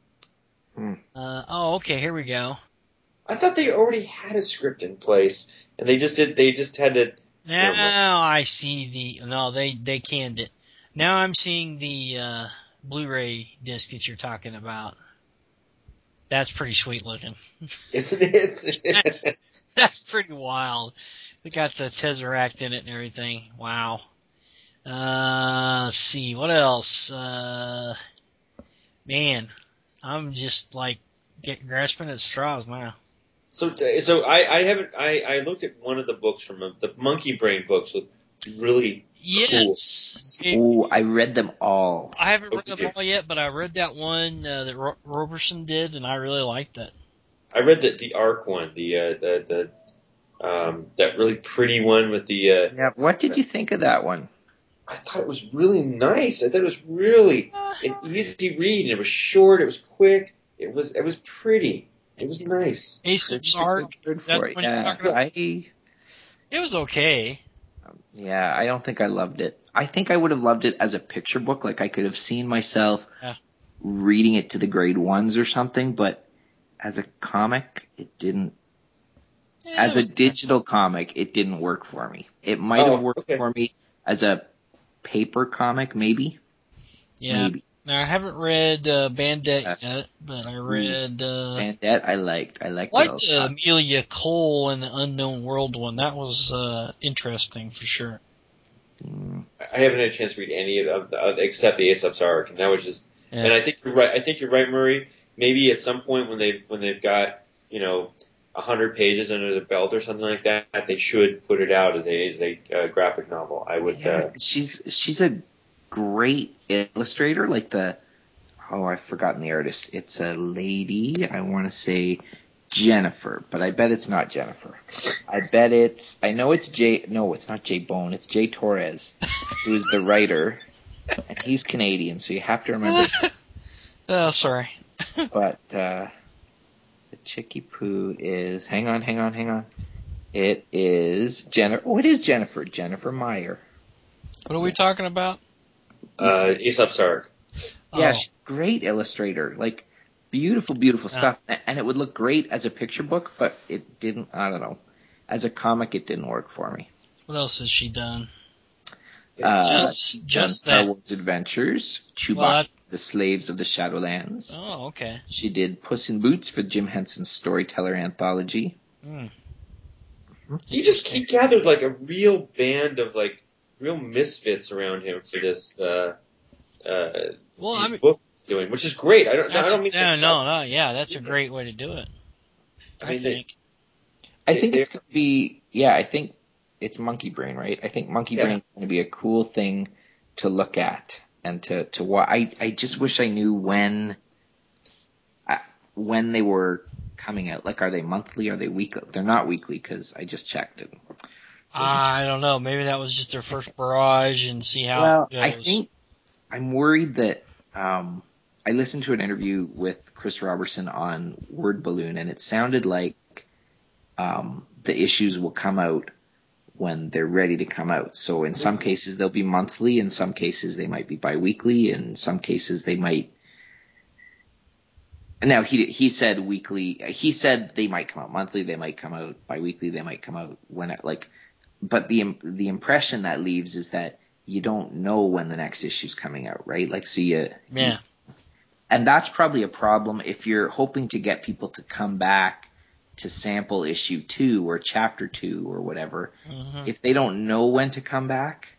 Okay, here we go. I thought they already had a script in place, and they just had to... Now I see they canned it. Now I'm seeing the Blu-ray disc that you're talking about. That's pretty sweet looking. Isn't it? That's pretty wild. We got the Tesseract in it and everything. Wow. Let's see, what else? Man, I'm just grasping at straws now. So I looked at one of the books from the Monkey Brain books with really yes. Cool. I read them all. I haven't read them all yet, but I read that one that Roberson did, and I really liked it. I read the Ark one, that really pretty one with the. Yeah. What did you think of that one? I thought it was really nice. I thought it was really an easy read, and it was short. It was quick. It was pretty. It was nice. Aesop's Ark. Good for it. Yeah, it was okay. Yeah, I don't think I loved it. I think I would have loved it as a picture book. Like I could have seen myself reading it to the grade 1s or something, but as a comic, it didn't. As a digital comic, it didn't work for me. It might have worked for me as a paper comic, maybe. Yeah. Maybe. Now, I haven't read Bandette yet, but I read... Bandette I liked. I liked the Amelia Cole and the Unknown World one. That was interesting, for sure. I haven't had a chance to read any of the except the Aesop's Ark, and that was just... Yeah. And I think you're right. I think you're right, Murray. Maybe at some point when they've got 100 pages under the belt or something like that, they should put it out as a graphic novel. I would. Yeah, she's a great illustrator. I've forgotten the artist. It's a lady. I want to say Jennifer, but I bet it's not Jennifer. I know it's Jay. No, it's not Jay Bone. It's Jay Torres, who's the writer, and he's Canadian, so you have to remember. Oh, sorry. But the Chicky Poo is. Hang on. It is Jennifer. Oh, it is Jennifer. Jennifer Meyer. What are we talking about? Aesop's Ark. Yeah, she's a great illustrator. Beautiful stuff. And it would look great as a picture book, but it didn't, I don't know. As a comic, it didn't work for me. What else has she done? Just that. Star Wars Adventures, Chewbacca, The Slaves of the Shadowlands. Oh, okay. She did Puss in Boots for Jim Henson's Storyteller Anthology. He gathered a real band of real misfits around him for this these books he's doing, which is great. I don't mean that's a great way to do it. I think. I think it's going to be, I think it's Monkey Brain, right? I think Monkey Brain is going to be a cool thing to look at and to watch. I just wish I knew when they were coming out. Like, are they monthly? Are they weekly? They're not weekly because I just checked it. I don't know. Maybe that was just their first barrage and see how it goes. I think I'm worried that I listened to an interview with Chris Robertson on Word Balloon, and it sounded like the issues will come out when they're ready to come out. So in some cases they'll be monthly, in some cases they might be biweekly, in some cases they might. Now he said weekly. He said they might come out monthly, they might come out biweekly, they might come out when But the impression that leaves is that you don't know when the next issue's coming out, right? Like, so and that's probably a problem if you're hoping to get people to come back to sample issue 2 or chapter 2 or whatever. Mm-hmm. If they don't know when to come back,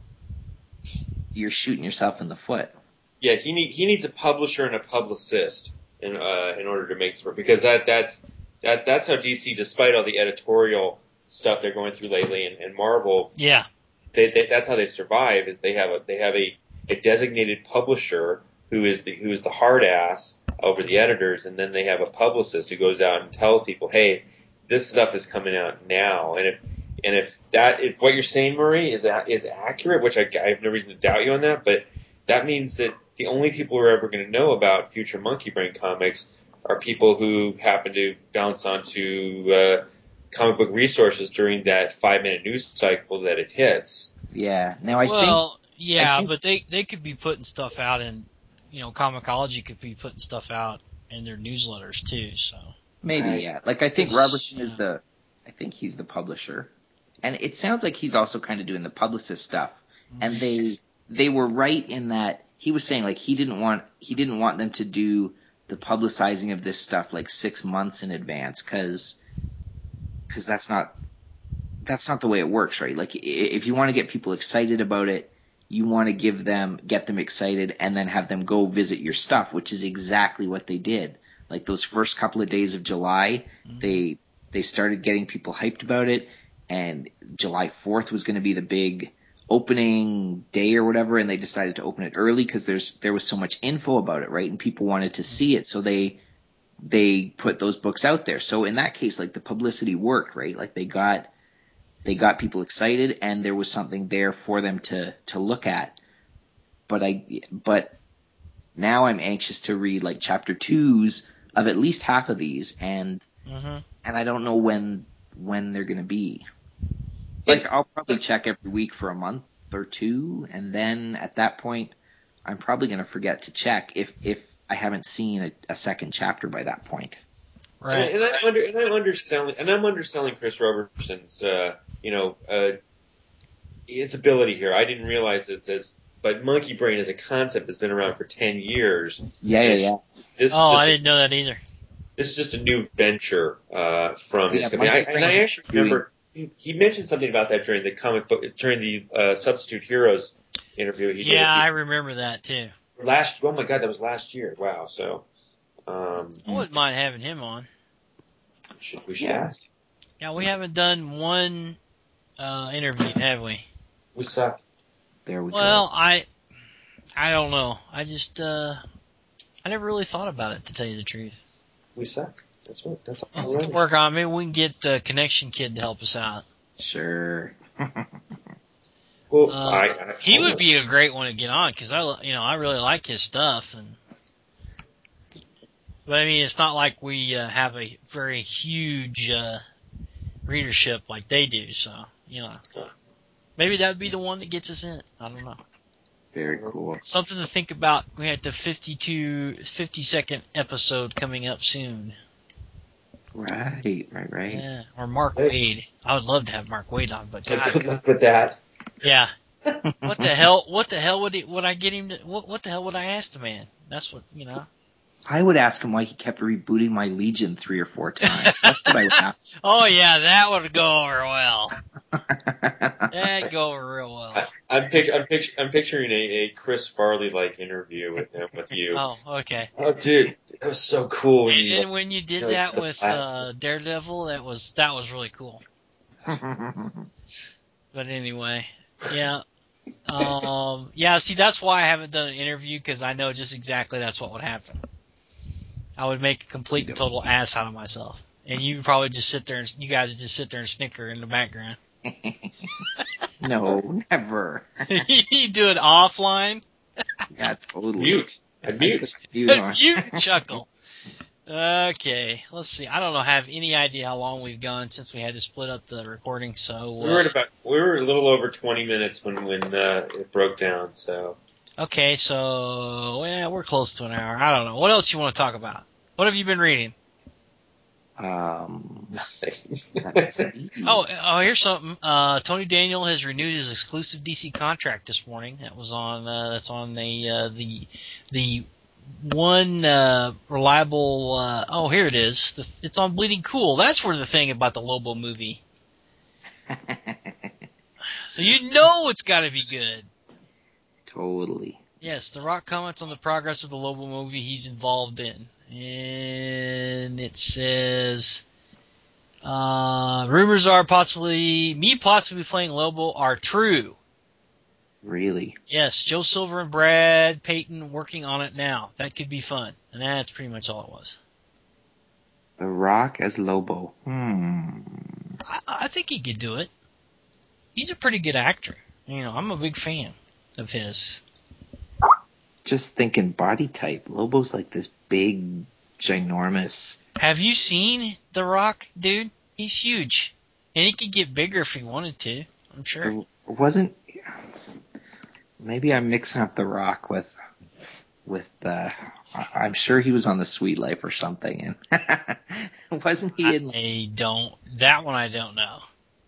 you're shooting yourself in the foot. Yeah, he needs a publisher and a publicist in order to make this work, because that's how DC, despite all the editorial stuff they're going through lately, and Marvel, that's how they survive. Is they have a designated publisher who is the hard ass over the editors, and then they have a publicist who goes out and tells people, hey, this stuff is coming out now, and if what you're saying, Murray, is accurate, which I have no reason to doubt you on that, but that means that the only people who are ever going to know about future Monkey Brain comics are people who happen to bounce onto comic book resources during that 5-minute news cycle that it hits. Yeah. Now but they could be putting stuff out in, Comixology could be putting stuff out in their newsletters too. So maybe, Like, I think Robertson I think he's the publisher, and it sounds like he's also kind of doing the publicist stuff. And they were right in that he was saying, like, he didn't want them to do the publicizing of this stuff like 6 months in advance, because that's not the way it works, right? Like, if you want to get people excited about it, you want to get them excited and then have them go visit your stuff, which is exactly what they did. Like, those first couple of days of July, they started getting people hyped about it, and July 4th was going to be the big opening day or whatever, and they decided to open it early because there was so much info about it, right? And people wanted to see it, so they put those books out there. So in that case, like, the publicity worked, right? Like, they got people excited, and there was something there for them to look at. But now I'm anxious to read, like, chapter 2s of at least half of these, and I don't know when they're going to be. Like, I'll probably check every week for a month or two, and then at that point, I'm probably going to forget to check if I haven't seen a second chapter by that point. Right. And I'm underselling Chris Robertson's his ability here. I didn't realize that but Monkey Brain as a concept has been around for 10 years. Yeah. I didn't know that either. This is just a new venture from his company. I actually remember he mentioned something about that during the Substitute Heroes interview. I remember that too. Oh my God, that was last year. Wow. So I wouldn't mind having him on. We should ask. Yeah, we haven't done one interview, have we? We suck. There we go. Well, I don't know. I just I never really thought about it, to tell you the truth. We suck. That's all. We can work on it. Maybe we can get the Connection Kid to help us out. Sure. Well, he would be a great one to get on, because I really like his stuff, but I mean, it's not like we have a very huge readership like they do, so maybe that would be the one that gets us in. I don't know. Very cool. Something to think about. We had the 50-second episode coming up soon. Right. Yeah, or Mark Waid. I would love to have Mark Waid on, but God, good luck with that. Yeah. What the hell would I get him to? What the hell would I ask the man? That's what I would ask him why he kept rebooting my Legion 3 or 4 times. That's what I would ask. Oh yeah, that would go over well. That'd go over real well. I'm picturing a Chris Farley like interview with him with you. Oh, okay. Oh, dude, that was so cool. When you, And when you did that with Daredevil, that was really cool. But anyway, yeah. Yeah, see, that's why I haven't done an interview, because I know just exactly that's what would happen. I would make a complete and total ass out of myself. And you would probably just sit there, and you guys would just sit there and snicker in the background. No, never. You do it offline? Yeah, totally. Mute. And mute. Mute on. Mute and chuckle. Okay, let's see. I don't have any idea how long we've gone since we had to split up the recording, so... We were a little over 20 minutes when it broke down, so... Okay, so, yeah, we're close to an hour. I don't know. What else you want to talk about? What have you been reading? Nothing. Oh, here's something. Tony Daniel has renewed his exclusive DC contract this morning. That was on, that's on the one, reliable, oh, here it is. It's on Bleeding Cool. That's where the thing about the Lobo movie. So you know it's gotta be good. Totally. Yes, The Rock comments on the progress of the Lobo movie he's involved in. And it says, rumors are me possibly playing Lobo are true. Really? Yes, Joe Silver and Brad Payton working on it now. That could be fun. And that's pretty much all it was. The Rock as Lobo. I think he could do it. He's a pretty good actor. You know, I'm a big fan of his. Just thinking body type. Lobo's like this big, ginormous. Have you seen The Rock, dude? He's huge. And he could get bigger if he wanted to, I'm sure. Maybe I'm mixing up The Rock with I'm sure he was on The Sweet Life or something. And wasn't he in... That one I don't know.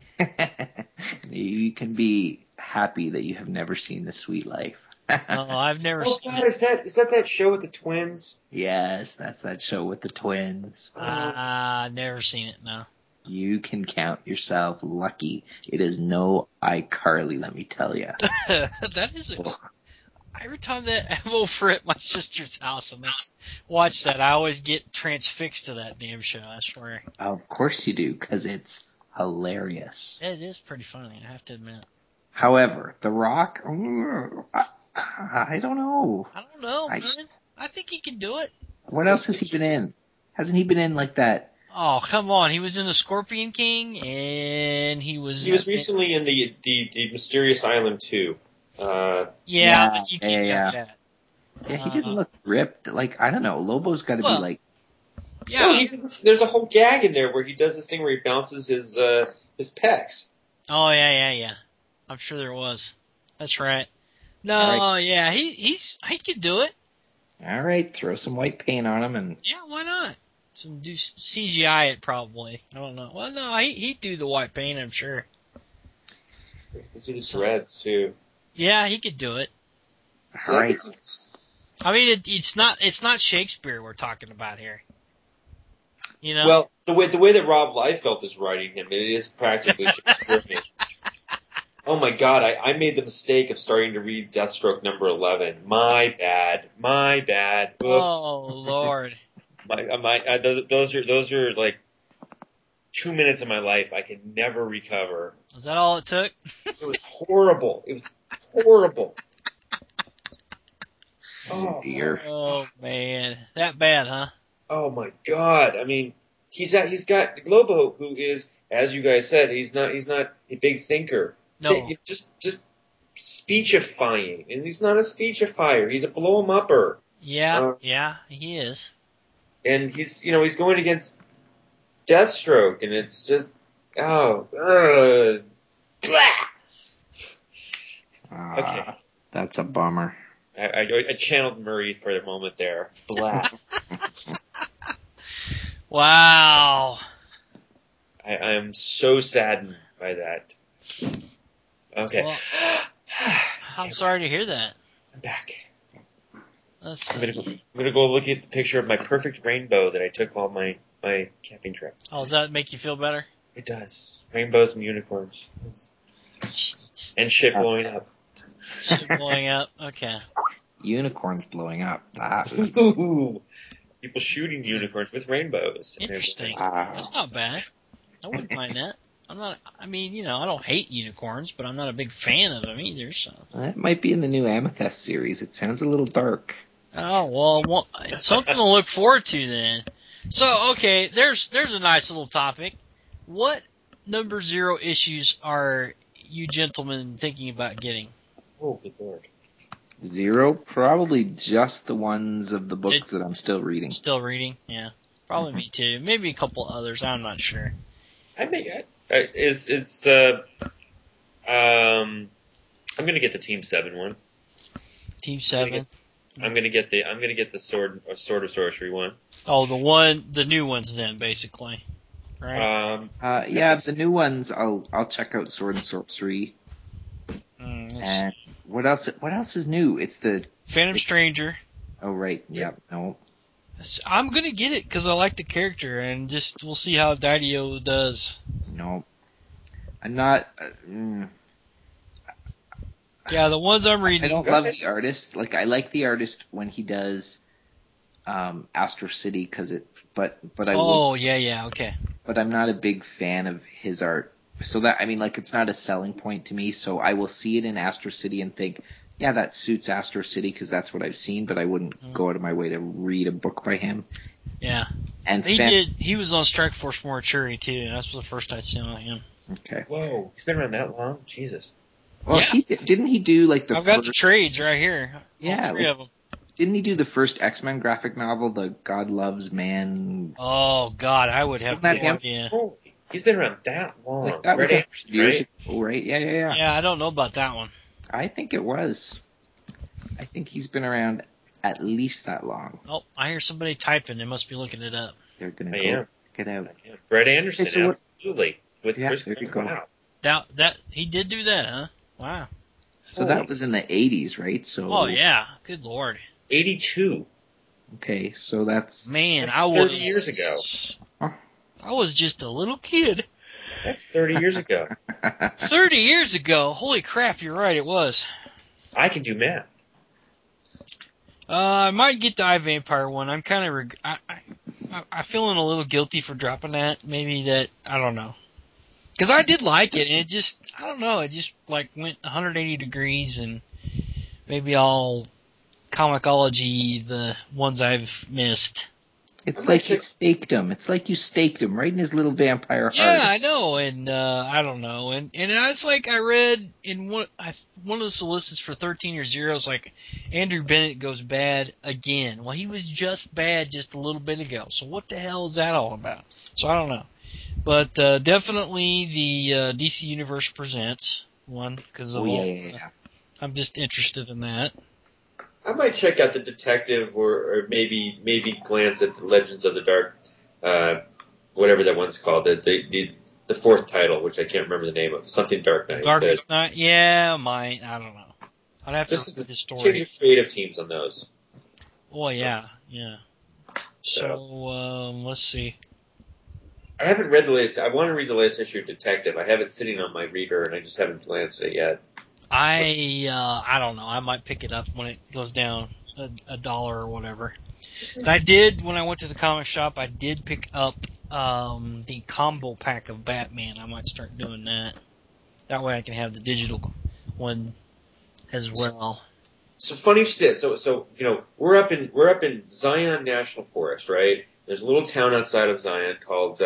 You can be happy that you have never seen The Sweet Life. No, I've never seen God, it. is that show with the twins? Yes, that's that show with the twins. Never seen it, no. You can count yourself lucky. It is no iCarly, let me tell you. That is every time that I'm over at my sister's house and I watch that, I always get transfixed to that damn show, I swear. Of course you do, because it's hilarious. It is pretty funny, I have to admit. However, The Rock, I don't know. I don't know, man. I think he can do it. What else has he been in? Hasn't he been in like that? Oh, come on. He was in The Scorpion King, and he was recently in the Mysterious Island 2. Yeah, but you can't have that. Yeah, he didn't look ripped. Like, I don't know. Lobo's got to be like... Yeah. No, there's a whole gag in there where he does this thing where he bounces his pecs. Oh, yeah. I'm sure there was. That's right. No, right. Yeah, he could do it. All right, throw some white paint on him and... Yeah, why not? Do CGI it probably. I don't know. Well, no, he'd do the white paint, I'm sure. He do the dreads too. Yeah, he could do it. All right. I mean, it's not Shakespeare we're talking about here. You know? Well, the way that Rob Liefeld is writing him, it is practically Shakespearean. Oh my God, I made the mistake of starting to read Deathstroke number 11. My bad. Oops. Oh Lord. Those are like 2 minutes of my life I can never recover. Was that all it took? It was horrible. Oh dear. Oh man, that bad, huh? Oh my God. I mean, he's got Lobo, who is, as you guys said, he's not a big thinker. No. Just speechifying, and he's not a speechifier. He's a blow 'em upper. Yeah, he is. And he's going against Deathstroke, and it's just okay. That's a bummer. I channeled Murray for a moment there. Blah. Wow. I am so saddened by that. Okay. Well, I'm sorry to hear that. I'm back. Let's see. I'm gonna go look at the picture of my perfect rainbow that I took on my camping trip. Oh, does that make you feel better? It does. Rainbows and unicorns. And shit blowing up. Shit blowing up. Okay. Unicorns blowing up. That was Ooh. People shooting unicorns with rainbows. Interesting. wow. That's not bad. I wouldn't mind that. I don't hate unicorns, but I'm not a big fan of them either, so. That might be in the new Amethyst series. It sounds a little dark. Oh, well, it's something to look forward to then. So, okay, there's a nice little topic. What number 0 issues are you gentlemen thinking about getting? Oh, good lord. 0, probably just the ones of the books that I'm still reading. Still reading? Yeah. Probably me too. Maybe a couple others, I'm not sure. I'm gonna get the Team 7 one. Team 7? I'm gonna get the Sword of Sorcery one. Oh, the new ones then, basically. Right? Yeah, the new ones, I'll check out Sword and Sorcery. And what else is new? It's the Phantom Stranger. Oh, right. Yeah, no. I'm gonna get it because I like the character, and we'll see how Didio does. No. I'm not... Yeah, the ones I'm reading. I don't love the artist. Like, I like the artist when he does Astro City, but I Oh, yeah, okay. But I'm not a big fan of his art. So that, it's not a selling point to me, so I will see it in Astro City and think, yeah, that suits Astro City because that's what I've seen, but I wouldn't go out of my way to read a book by him. Yeah. And he was on Strike Force Mortuary too. That's the first I saw him. Okay. Whoa, he's been around that long? Jesus. Well, yeah. Didn't he do I've got the trades right here. Yeah. All 3 of them. Didn't he do the first X-Men graphic novel, the God Loves Man? Oh, God, I would have no idea. Oh, he's been around that long. That was Anderson, years ago, right? Yeah. Yeah, I don't know about that one. I think it was. I think he's been around at least that long. Oh, I hear somebody typing. They must be looking it up. They're going to go check it out. Brett Anderson, absolutely. With Chris Wow. That he did do that, huh? Wow. So that was in the 80s, right? So. Oh yeah, good lord. 82. Okay, so that's. Man, that's I was 30 years ago. I was just a little kid. That's 30 years ago. 30 years ago. Holy crap, you're right. It was. I can do math. I might get the iVampire one. I'm kind of I'm feeling a little guilty for dropping that. Maybe that I don't know. Because I did like it, and it just, I don't know, it just went 180 degrees, and maybe I'll comicology the ones I've missed. It's like you staked him. It's like you staked him right in his little vampire heart. Yeah, I know, and I don't know, and it's like I read in one of the solicits for 13 Year Zero, it's like Andrew Bennett goes bad again. Well, he was just bad just a little bit ago, so what the hell is that all about? So I don't know. But definitely the DC Universe Presents one because of I'm just interested in that. I might check out the Detective or maybe glance at the Legends of the Dark, whatever that one's called, the fourth title, which I can't remember the name of, something Dark Knight. Darkest Night, yeah, I don't know. I'd have to read the story. Change of creative teams on those. Oh yeah. So let's see. I haven't read the latest. I want to read the latest issue of Detective. I have it sitting on my reader, and I just haven't glanced at it yet. I don't know. I might pick it up when it goes down $1 or whatever. And I did when I went to the comic shop. I did pick up the combo pack of Batman. I might start doing that. That way I can have the digital one as well. So funny shit. So we're up in Zion National Forest, right? There's a little town outside of Zion called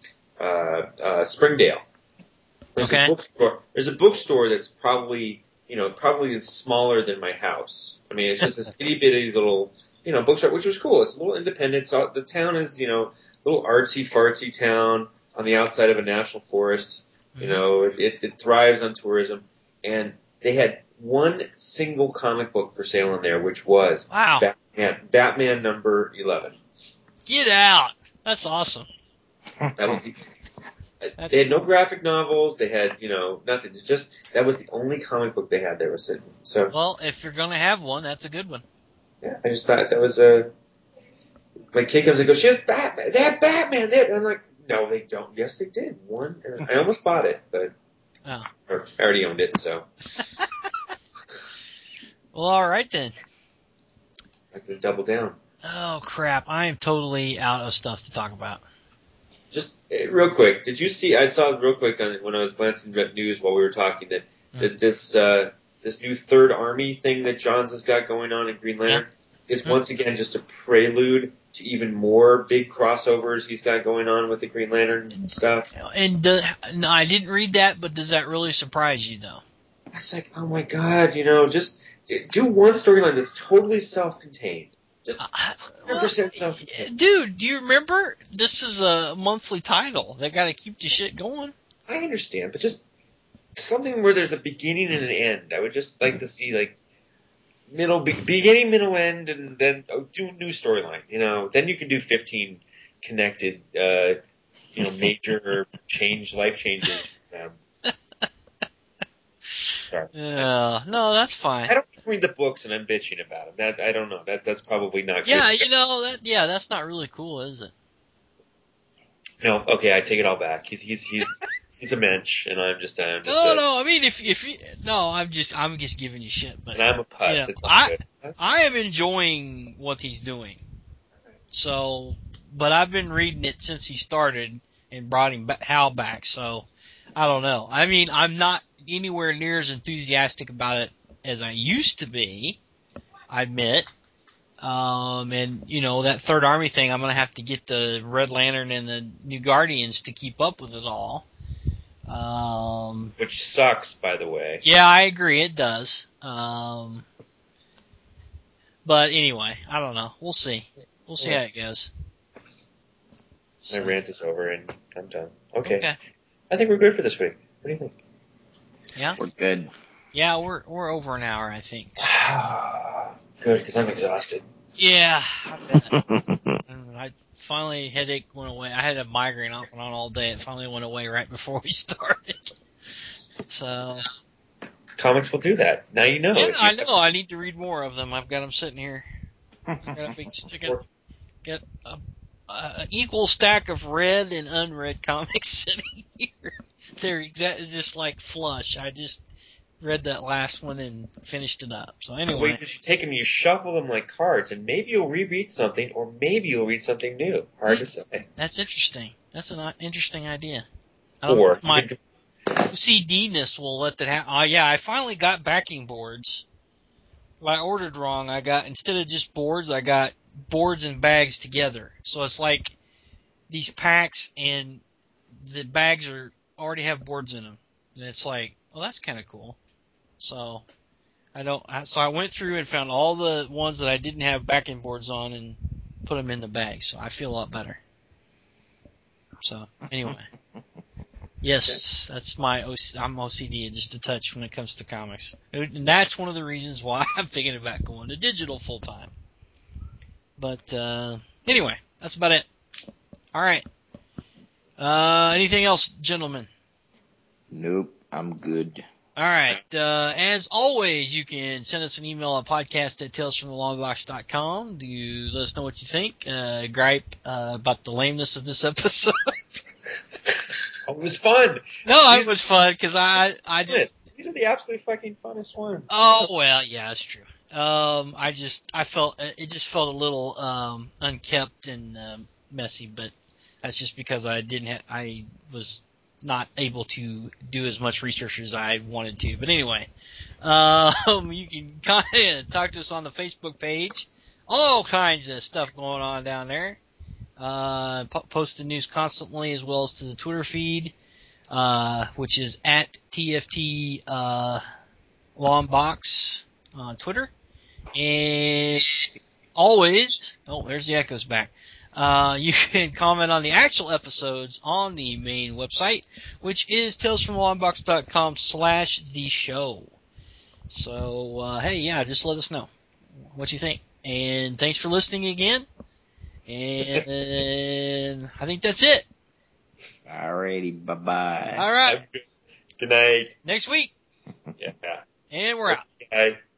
Springdale. There's a bookstore. There's a bookstore that's probably smaller than my house. I mean, it's just this itty bitty little bookstore, which was cool. It's a little independent. So the town is little artsy fartsy town on the outside of a national forest. It thrives on tourism, and they had one single comic book for sale in there, which was Batman number 11. Get out! That's awesome. That was they had no graphic novels. They had nothing. That was the only comic book they had there was sitting. So well, if you're gonna have one, that's a good one. Yeah, I just thought that was my kid comes and goes, "She has Batman. They have Batman." And I'm like, "No, they don't." Yes, they did. One. And I almost bought it, but Oh. Or I already owned it, so. Well, all right then. I could double down. Oh crap! I am totally out of stuff to talk about. Just real quick, did you see? I saw real quick when I was glancing at news while we were talking that this new Third Army thing that Johns has got going on in Green Lantern is once again just a prelude to even more big crossovers he's got going on with the Green Lantern stuff. And no, I didn't read that, but does that really surprise you though? It's like, oh my god, just do one storyline that's totally self-contained. Just 100% self-contained. Dude, do you remember? This is a monthly title. They got to keep the shit going. I understand, but just something where there's a beginning and an end. I would just like to see beginning, middle, end, and then do a new storyline. Then you can do 15 connected, major life changes. Sorry. No, that's fine. I don't read the books and I'm bitching about them. I don't know. That's probably not good. Yeah, that's not really cool, is it? No, okay, I take it all back. He's a mensch, and I'm just No. I mean, if you, no, I'm just giving you shit. But and I'm a putz. It's all good. I am enjoying what he's doing. So, but I've been reading it since he started and brought Hal back. So, I don't know. I mean, I'm not anywhere near as enthusiastic about it as I used to be. I admit. And that Third Army thing, I'm gonna have to get the Red Lantern and the New Guardians to keep up with it all. Which sucks, by the way. Yeah, I agree, it does. But anyway, I don't know. We'll see. We'll see how it goes. My rant is over and I'm done. Okay. I think we're good for this week. What do you think? Yeah? We're good. Yeah, we're over an hour, I think. Good, because I'm exhausted. Yeah, I bet. I finally, headache went away. I had a migraine off and on all day. It finally went away right before we started. So comics will do that. Now you know. Yeah, I know. I need to read more of them. I've got them sitting here. I got an equal stack of read and unread comics sitting here. They're exactly just like flush. I just read that last one and finished it up. So anyway. Wait, because you take them, you shuffle them like cards, and maybe you'll reread something, or maybe you'll read something new. Hard to say. That's interesting. That's an interesting idea. Or my OCD-ness will let that happen. I finally got backing boards. Well, I ordered wrong. Instead of just boards, I got boards and bags together. So it's like these packs and the bags already have boards in them. And it's like, well, that's kind of cool. So I went through and found all the ones that I didn't have backing boards on and put them in the bag. So I feel a lot better. So anyway. Yes, that's I'm OCD just a touch when it comes to comics. And that's one of the reasons why I'm thinking about going to digital full time. But anyway, that's about it. All right. Anything else, gentlemen? Nope, I'm good. All right. As always, you can send us an email at podcast@talesfromthelongbox.com. Do you let us know what you think? Gripe about the lameness of this episode. It was fun. No, it was fun because I just. These are the absolute fucking funnest ones. Oh well, yeah, that's true. I felt it just felt a little unkept and messy, but that's just because I was not able to do as much research as I wanted to. But anyway, you can kind of talk to us on the Facebook page. All kinds of stuff going on down there. Post the news constantly, as well as to the Twitter feed, which is at TFT Longbox on Twitter. And always, there's the echoes back. You can comment on the actual episodes on the main website, which is talesfromlongbox.com/the show. So, hey, yeah, just let us know what you think. And thanks for listening again. And I think that's it. Alrighty, bye-bye. All right. Good night. Next week. Yeah. And we're out. Bye.